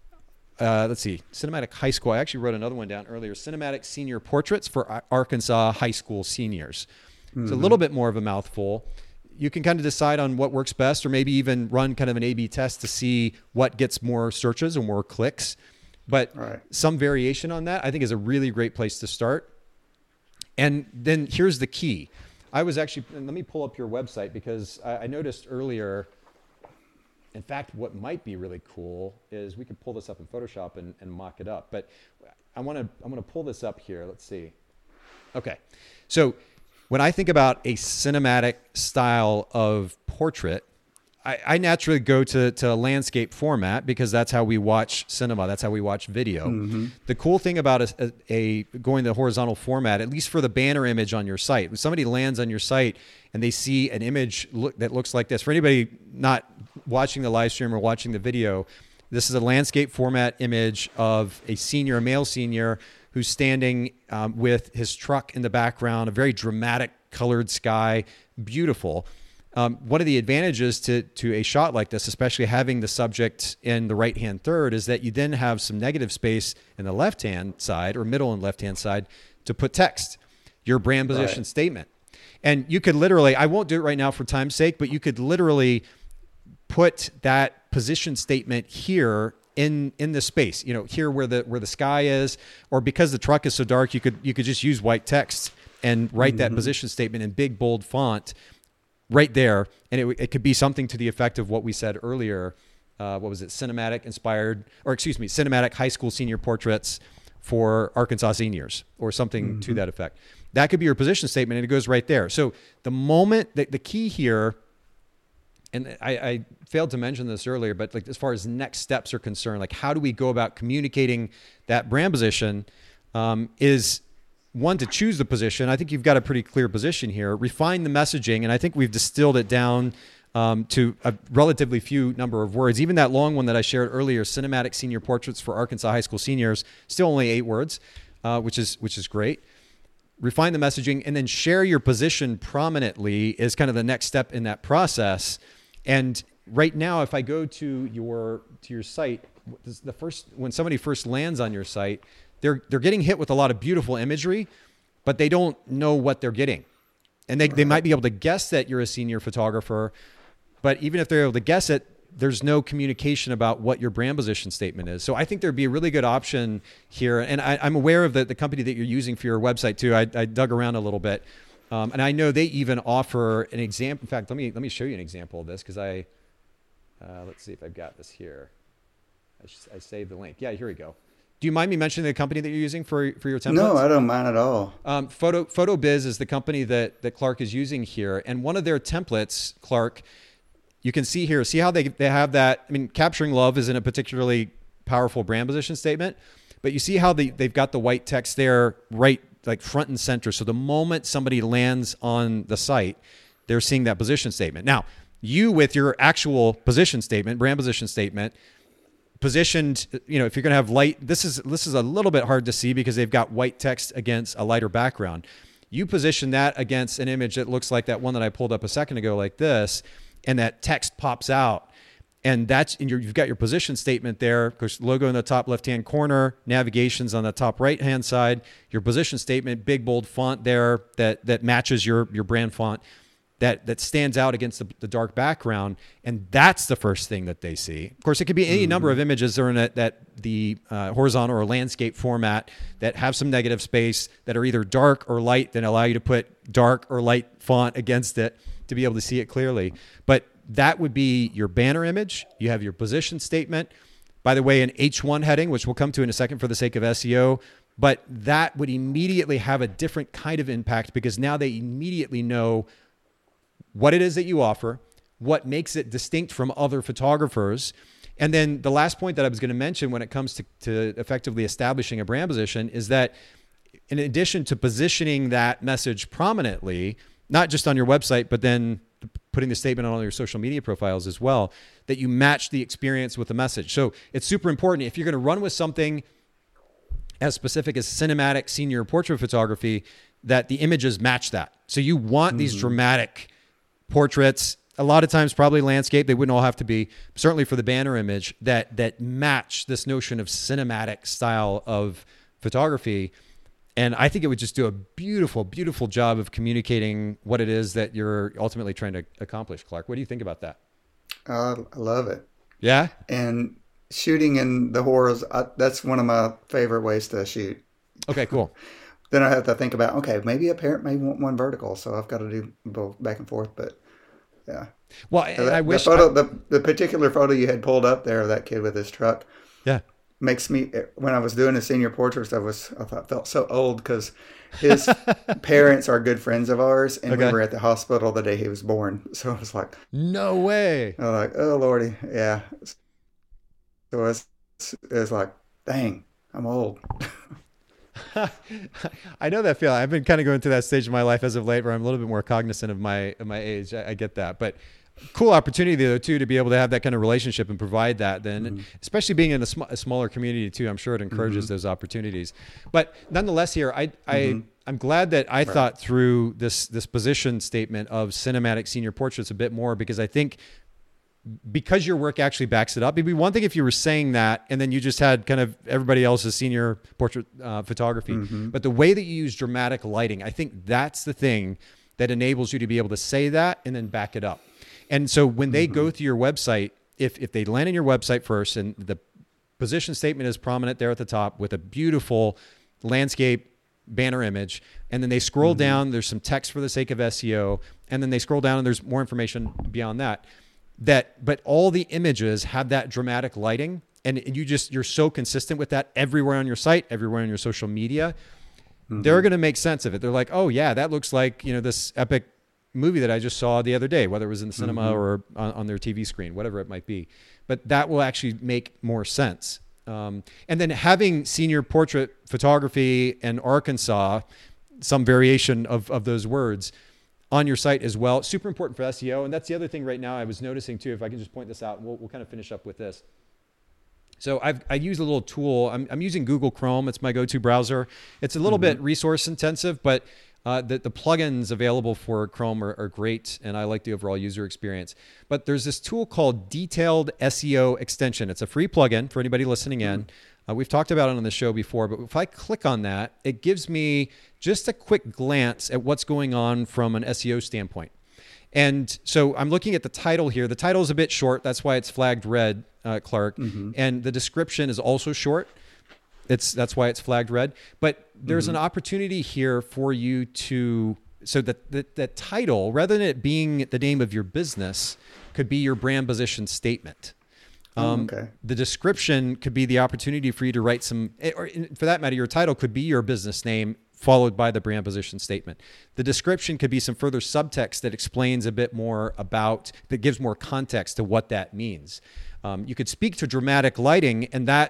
cinematic high school. I actually wrote another one down earlier, cinematic senior portraits for Arkansas high school seniors. It's a little bit more of a mouthful. You can kind of decide on what works best, or maybe even run kind of an A/B test to see what gets more searches or more clicks. But some variation on that, I think, is a really great place to start. And then here's the key. I was actually, and let me pull up your website, because I noticed earlier, in fact, what might be really cool is we could pull this up in Photoshop and mock it up. But I'm going to pull this up here. Let's see. Okay. So when I think about a cinematic style of portrait, I naturally go to a landscape format, because that's how we watch cinema. That's how we watch video. The cool thing about a going the horizontal format, at least for the banner image on your site, when somebody lands on your site and they see an image that looks like this, for anybody not watching the live stream or watching the video, this is a landscape format image of a male senior who's standing with his truck in the background, a very dramatic colored sky, beautiful. One of the advantages to a shot like this, especially having the subject in the right-hand third, is that you then have some negative space in the left-hand side, or middle and left-hand side, to put text, your brand position statement. And you could literally, I won't do it right now for time's sake, but you could literally put that position statement here in the space, here where the sky is, or because the truck is so dark, you could just use white text and write that position statement in big, bold font right there. And it could be something to the effect of what we said earlier. What was it? Cinematic high school senior portraits for Arkansas seniors, or something to that effect. That could be your position statement, and it goes right there. So the moment that the key here, and I failed to mention this earlier, but like as far as next steps are concerned, like how do we go about communicating that brand position, is one, to choose the position. I think you've got a pretty clear position here. Refine the messaging, and I think we've distilled it down to a relatively few number of words. Even that long one that I shared earlier, cinematic senior portraits for Arkansas high school seniors, still only 8 words, which is great. Refine the messaging, and then share your position prominently is kind of the next step in that process. And right now, if I go to your site, when somebody first lands on your site, they're getting hit with a lot of beautiful imagery, but they don't know what they're getting. And they might be able to guess that you're a senior photographer, but even if they're able to guess it, there's no communication about what your brand position statement is. So I think there'd be a really good option here. And I'm aware of the company that you're using for your website too. I dug around a little bit. And I know they even offer an example. In fact, let me show you an example of this, because let's see if I've got this here. I saved the link. Yeah, here we go. Do you mind me mentioning the company that you're using for your templates? No, I don't mind at all. PhotoBiz is the company that Clark is using here. And one of their templates, Clark, you can see here, see how they have that. I mean, capturing love isn't a particularly powerful brand position statement, but you see how they've got the white text there, right, like front and center. So the moment somebody lands on the site, they're seeing that position statement. Now, you with your actual position statement, brand position statement, positioned, you know, if you're going to have light, this is a little bit hard to see because they've got white text against a lighter background. You position that against an image that looks like that one that I pulled up a second ago, like this, and that text pops out. And you've got your position statement there. Of course, logo in the top left-hand corner, navigation's on the top right-hand side. Your position statement, big bold font there that matches your brand font, that stands out against the dark background. And that's the first thing that they see. Of course, it could be any number of images that are in the horizontal or landscape format that have some negative space, that are either dark or light, that allow you to put dark or light font against it to be able to see it clearly. But that would be your banner image. You have your position statement. By the way, an H1 heading, which we'll come to in a second for the sake of SEO, but that would immediately have a different kind of impact because now they immediately know what it is that you offer, what makes it distinct from other photographers. And then the last point that I was going to mention when it comes to effectively establishing a brand position is that in addition to positioning that message prominently, not just on your website, but then putting the statement on all your social media profiles as well, that you match the experience with the message. So it's super important. If you're going to run with something as specific as cinematic senior portrait photography, that the images match that. So you want these dramatic portraits, a lot of times probably landscape, they wouldn't all have to be, certainly for the banner image, that match this notion of cinematic style of photography. And I think it would just do a beautiful, beautiful job of communicating what it is that you're ultimately trying to accomplish. Clark, what do you think about that? I love it. Yeah? And shooting in the horrors, that's one of my favorite ways to shoot. Okay, cool. Then I have to think about, okay, maybe a parent may want one vertical, so I've got to do both back and forth. But yeah. Well, and I wish... The particular photo you had pulled up there of that kid with his truck. Yeah. Makes me, when I was doing the senior portraits, I felt so old because his parents are good friends of ours, and we were at the hospital the day he was born. So I was like, no way. I was like, oh Lordy, yeah. So it was like, dang, I'm old. I know that feeling. I've been kind of going through that stage of my life as of late, where I'm a little bit more cognizant of my age. I get that, but. Cool opportunity though too to be able to have that kind of relationship and provide that. Then, especially being in a smaller community too, I'm sure it encourages those opportunities. But nonetheless, here I'm glad that I thought through this position statement of cinematic senior portraits a bit more, because I think because your work actually backs it up. It'd be one thing if you were saying that and then you just had kind of everybody else's senior portrait photography, but the way that you use dramatic lighting, I think that's the thing that enables you to be able to say that and then back it up. And so when they go through your website, if they land on your website first and the position statement is prominent there at the top with a beautiful landscape banner image, and then they scroll down, there's some text for the sake of SEO, and then they scroll down and there's more information beyond that, but all the images have that dramatic lighting, and you're so consistent with that everywhere on your site, everywhere on your social media, they're going to make sense of it. They're like, oh yeah, that looks like, this epic movie that I just saw the other day, whether it was in the cinema or on their TV screen, whatever it might be. But that will actually make more sense. And then having senior portrait photography and Arkansas, some variation of those words on your site as well, super important for SEO. And that's the other thing right now I was noticing too, if I can just point this out, we'll kind of finish up with this. So I use a little tool. I'm using Google Chrome. It's my go-to browser. It's a little bit resource intensive, but the plugins available for Chrome are great, and I like the overall user experience. But there's this tool called Detailed SEO Extension. It's a free plugin for anybody listening in. We've talked about it on the show before, but if I click on that, it gives me just a quick glance at what's going on from an SEO standpoint. And so I'm looking at the title here. The title is a bit short. That's why it's flagged red, Clark. And the description is also short. That's why it's flagged red. But there's an opportunity here for you to, so that the title, rather than it being the name of your business, could be your brand position statement. The description could be the opportunity for you to write some, or for that matter, your title could be your business name followed by the brand position statement. The description could be some further subtext that explains a bit more about, that gives more context to what that means. You could speak to dramatic lighting,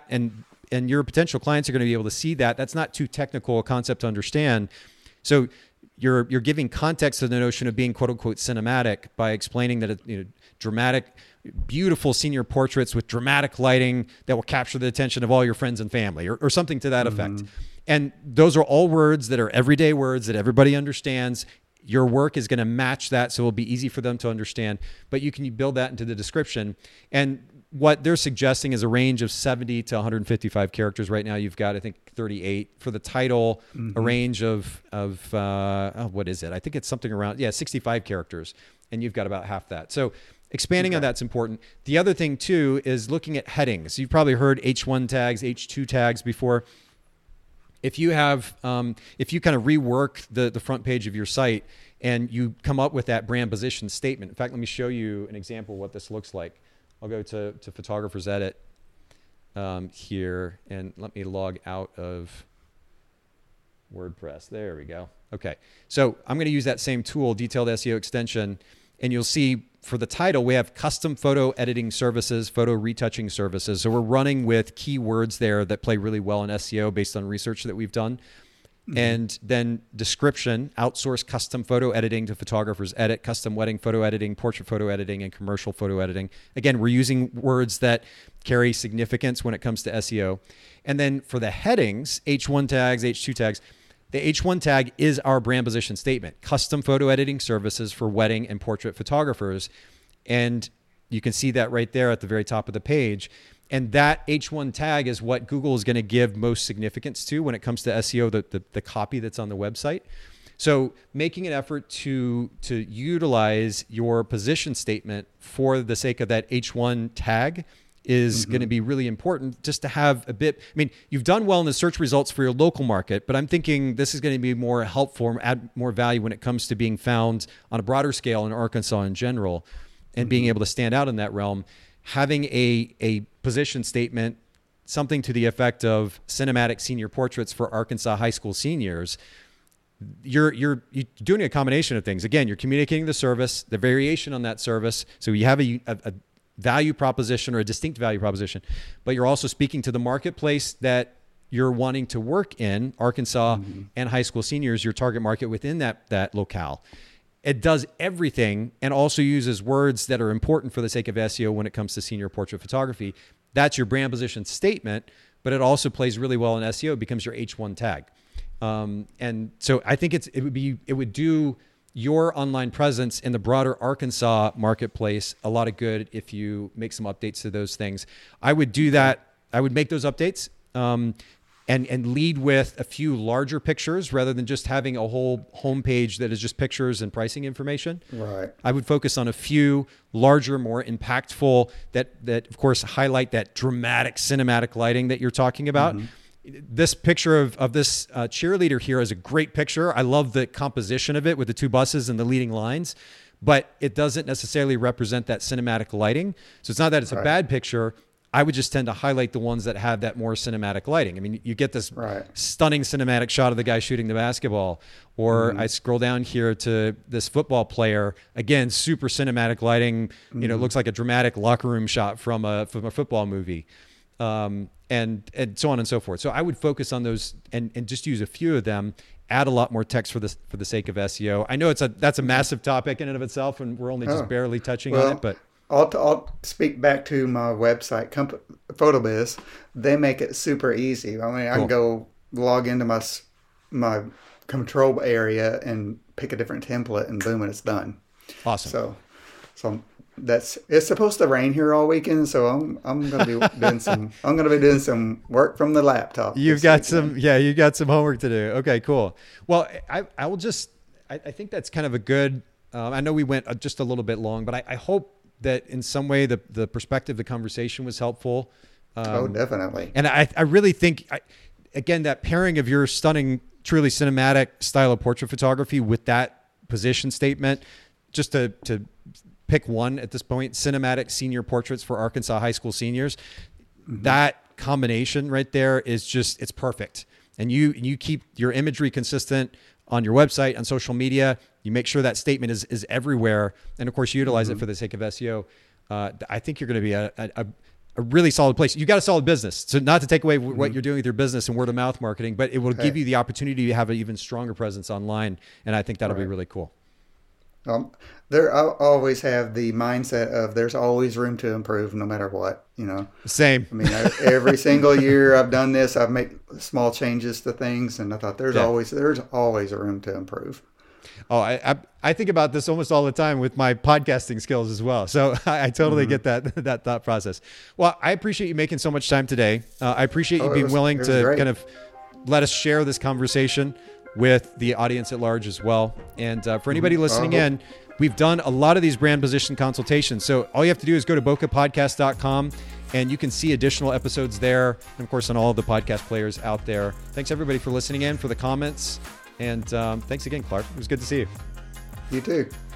and your potential clients are going to be able to see that. That's not too technical a concept to understand. So you're giving context to the notion of being quote unquote cinematic by explaining that it's dramatic, beautiful senior portraits with dramatic lighting that will capture the attention of all your friends and family, or something to that effect. And those are all words that are everyday words that everybody understands. Your work is going to match that, so it'll be easy for them to understand. But you can build that into the description. And what they're suggesting is a range of 70 to 155 characters. Right now, you've got, I think, 38 for the title. A range of what is it? I think it's something around 65 characters, and you've got about half that. So expanding on that's important. The other thing too is looking at headings. You've probably heard H1 tags, H2 tags before. If you have, if you kind of rework the front page of your site and you come up with that brand position statement. In fact, let me show you an example of what this looks like. I'll go to Photographer's Edit here, and let me log out of WordPress. There we go. Okay, so I'm going to use that same tool, Detailed SEO Extension, and you'll see for the title, we have custom photo editing services, photo retouching services. So we're running with keywords there that play really well in SEO based on research that we've done. And then description, outsource custom photo editing to Photographer's Edit, custom wedding photo editing, portrait photo editing, and commercial photo editing. Again, we're using words that carry significance when it comes to SEO. And then for the headings, H1 tags, H2 tags, the H1 tag is our brand position statement, custom photo editing services for wedding and portrait photographers. And you can see that right there at the very top of the page. And that H1 tag is what Google is going to give most significance to when it comes to SEO, the copy that's on the website. So making an effort to utilize your position statement for the sake of that H1 tag is going to be really important, just to have a bit. I mean, you've done well in the search results for your local market, but I'm thinking this is going to be more helpful, add more value when it comes to being found on a broader scale in Arkansas in general, and being able to stand out in that realm. Having a position statement, something to the effect of cinematic senior portraits for Arkansas high school seniors, you're doing a combination of things. Again, you're communicating the service, the variation on that service. So you have a value proposition or a distinct value proposition, but you're also speaking to the marketplace that you're wanting to work in, Arkansas and high school seniors, your target market within that locale. It does everything and also uses words that are important for the sake of SEO when it comes to senior portrait photography. That's your brand position statement, but it also plays really well in SEO. It becomes your H1 tag. And so I think it would do your online presence in the broader Arkansas marketplace a lot of good if you make some updates to those things. I would do that. I would make those updates and lead with a few larger pictures rather than just having a whole homepage that is just pictures and pricing information. Right. I would focus on a few larger, more impactful that of course highlight that dramatic cinematic lighting that you're talking about. This picture of this cheerleader here is a great picture. I love the composition of it with the two buses and the leading lines, but it doesn't necessarily represent that cinematic lighting. So it's not that it's a bad picture. I would just tend to highlight the ones that have that more cinematic lighting. I mean, you get this stunning cinematic shot of the guy shooting the basketball, or I scroll down here to this football player, again, super cinematic lighting, it looks like a dramatic locker room shot from a football movie. And so on and so forth. So I would focus on those and just use a few of them, add a lot more text for the sake of SEO. I know that's a massive topic in and of itself, and we're only just barely touching on it, but I'll speak back to my website, PhotoBiz. They make it super easy. I mean, I can go log into my control area and pick a different template, and boom, and it's done. Awesome. So it's supposed to rain here all weekend, so I'm going to be doing some work from the laptop. You've got some homework to do. Okay, cool. Well, I will just I think that's kind of a good. I know we went just a little bit long, but I hope that in some way the perspective, the conversation was helpful. Definitely. And I really think, again, that pairing of your stunning, truly cinematic style of portrait photography with that position statement, just to pick one at this point, cinematic senior portraits for Arkansas high school seniors, that combination right there is just, it's perfect. And you keep your imagery consistent on your website, on social media. You make sure that statement is everywhere. And of course, you utilize it for the sake of SEO. I think you're going to be a really solid place. You got a solid business. So not to take away what you're doing with your business and word of mouth marketing, but it will give you the opportunity to have an even stronger presence online. And I think that'll be really cool. I always have the mindset of there's always room to improve no matter what, Same. I mean, every single year I've done this, I've made small changes to things, and I thought there's always a room to improve. Oh, I think about this almost all the time with my podcasting skills as well. So I totally get that thought process. Well, I appreciate you making so much time today. I appreciate you being willing to kind of let us share this conversation with the audience at large as well. And for anybody listening in, we've done a lot of these brand position consultations. So all you have to do is go to bokehpodcast.com and you can see additional episodes there. And of course, on all of the podcast players out there. Thanks everybody for listening in, for the comments. And thanks again, Clark. It was good to see you. You too.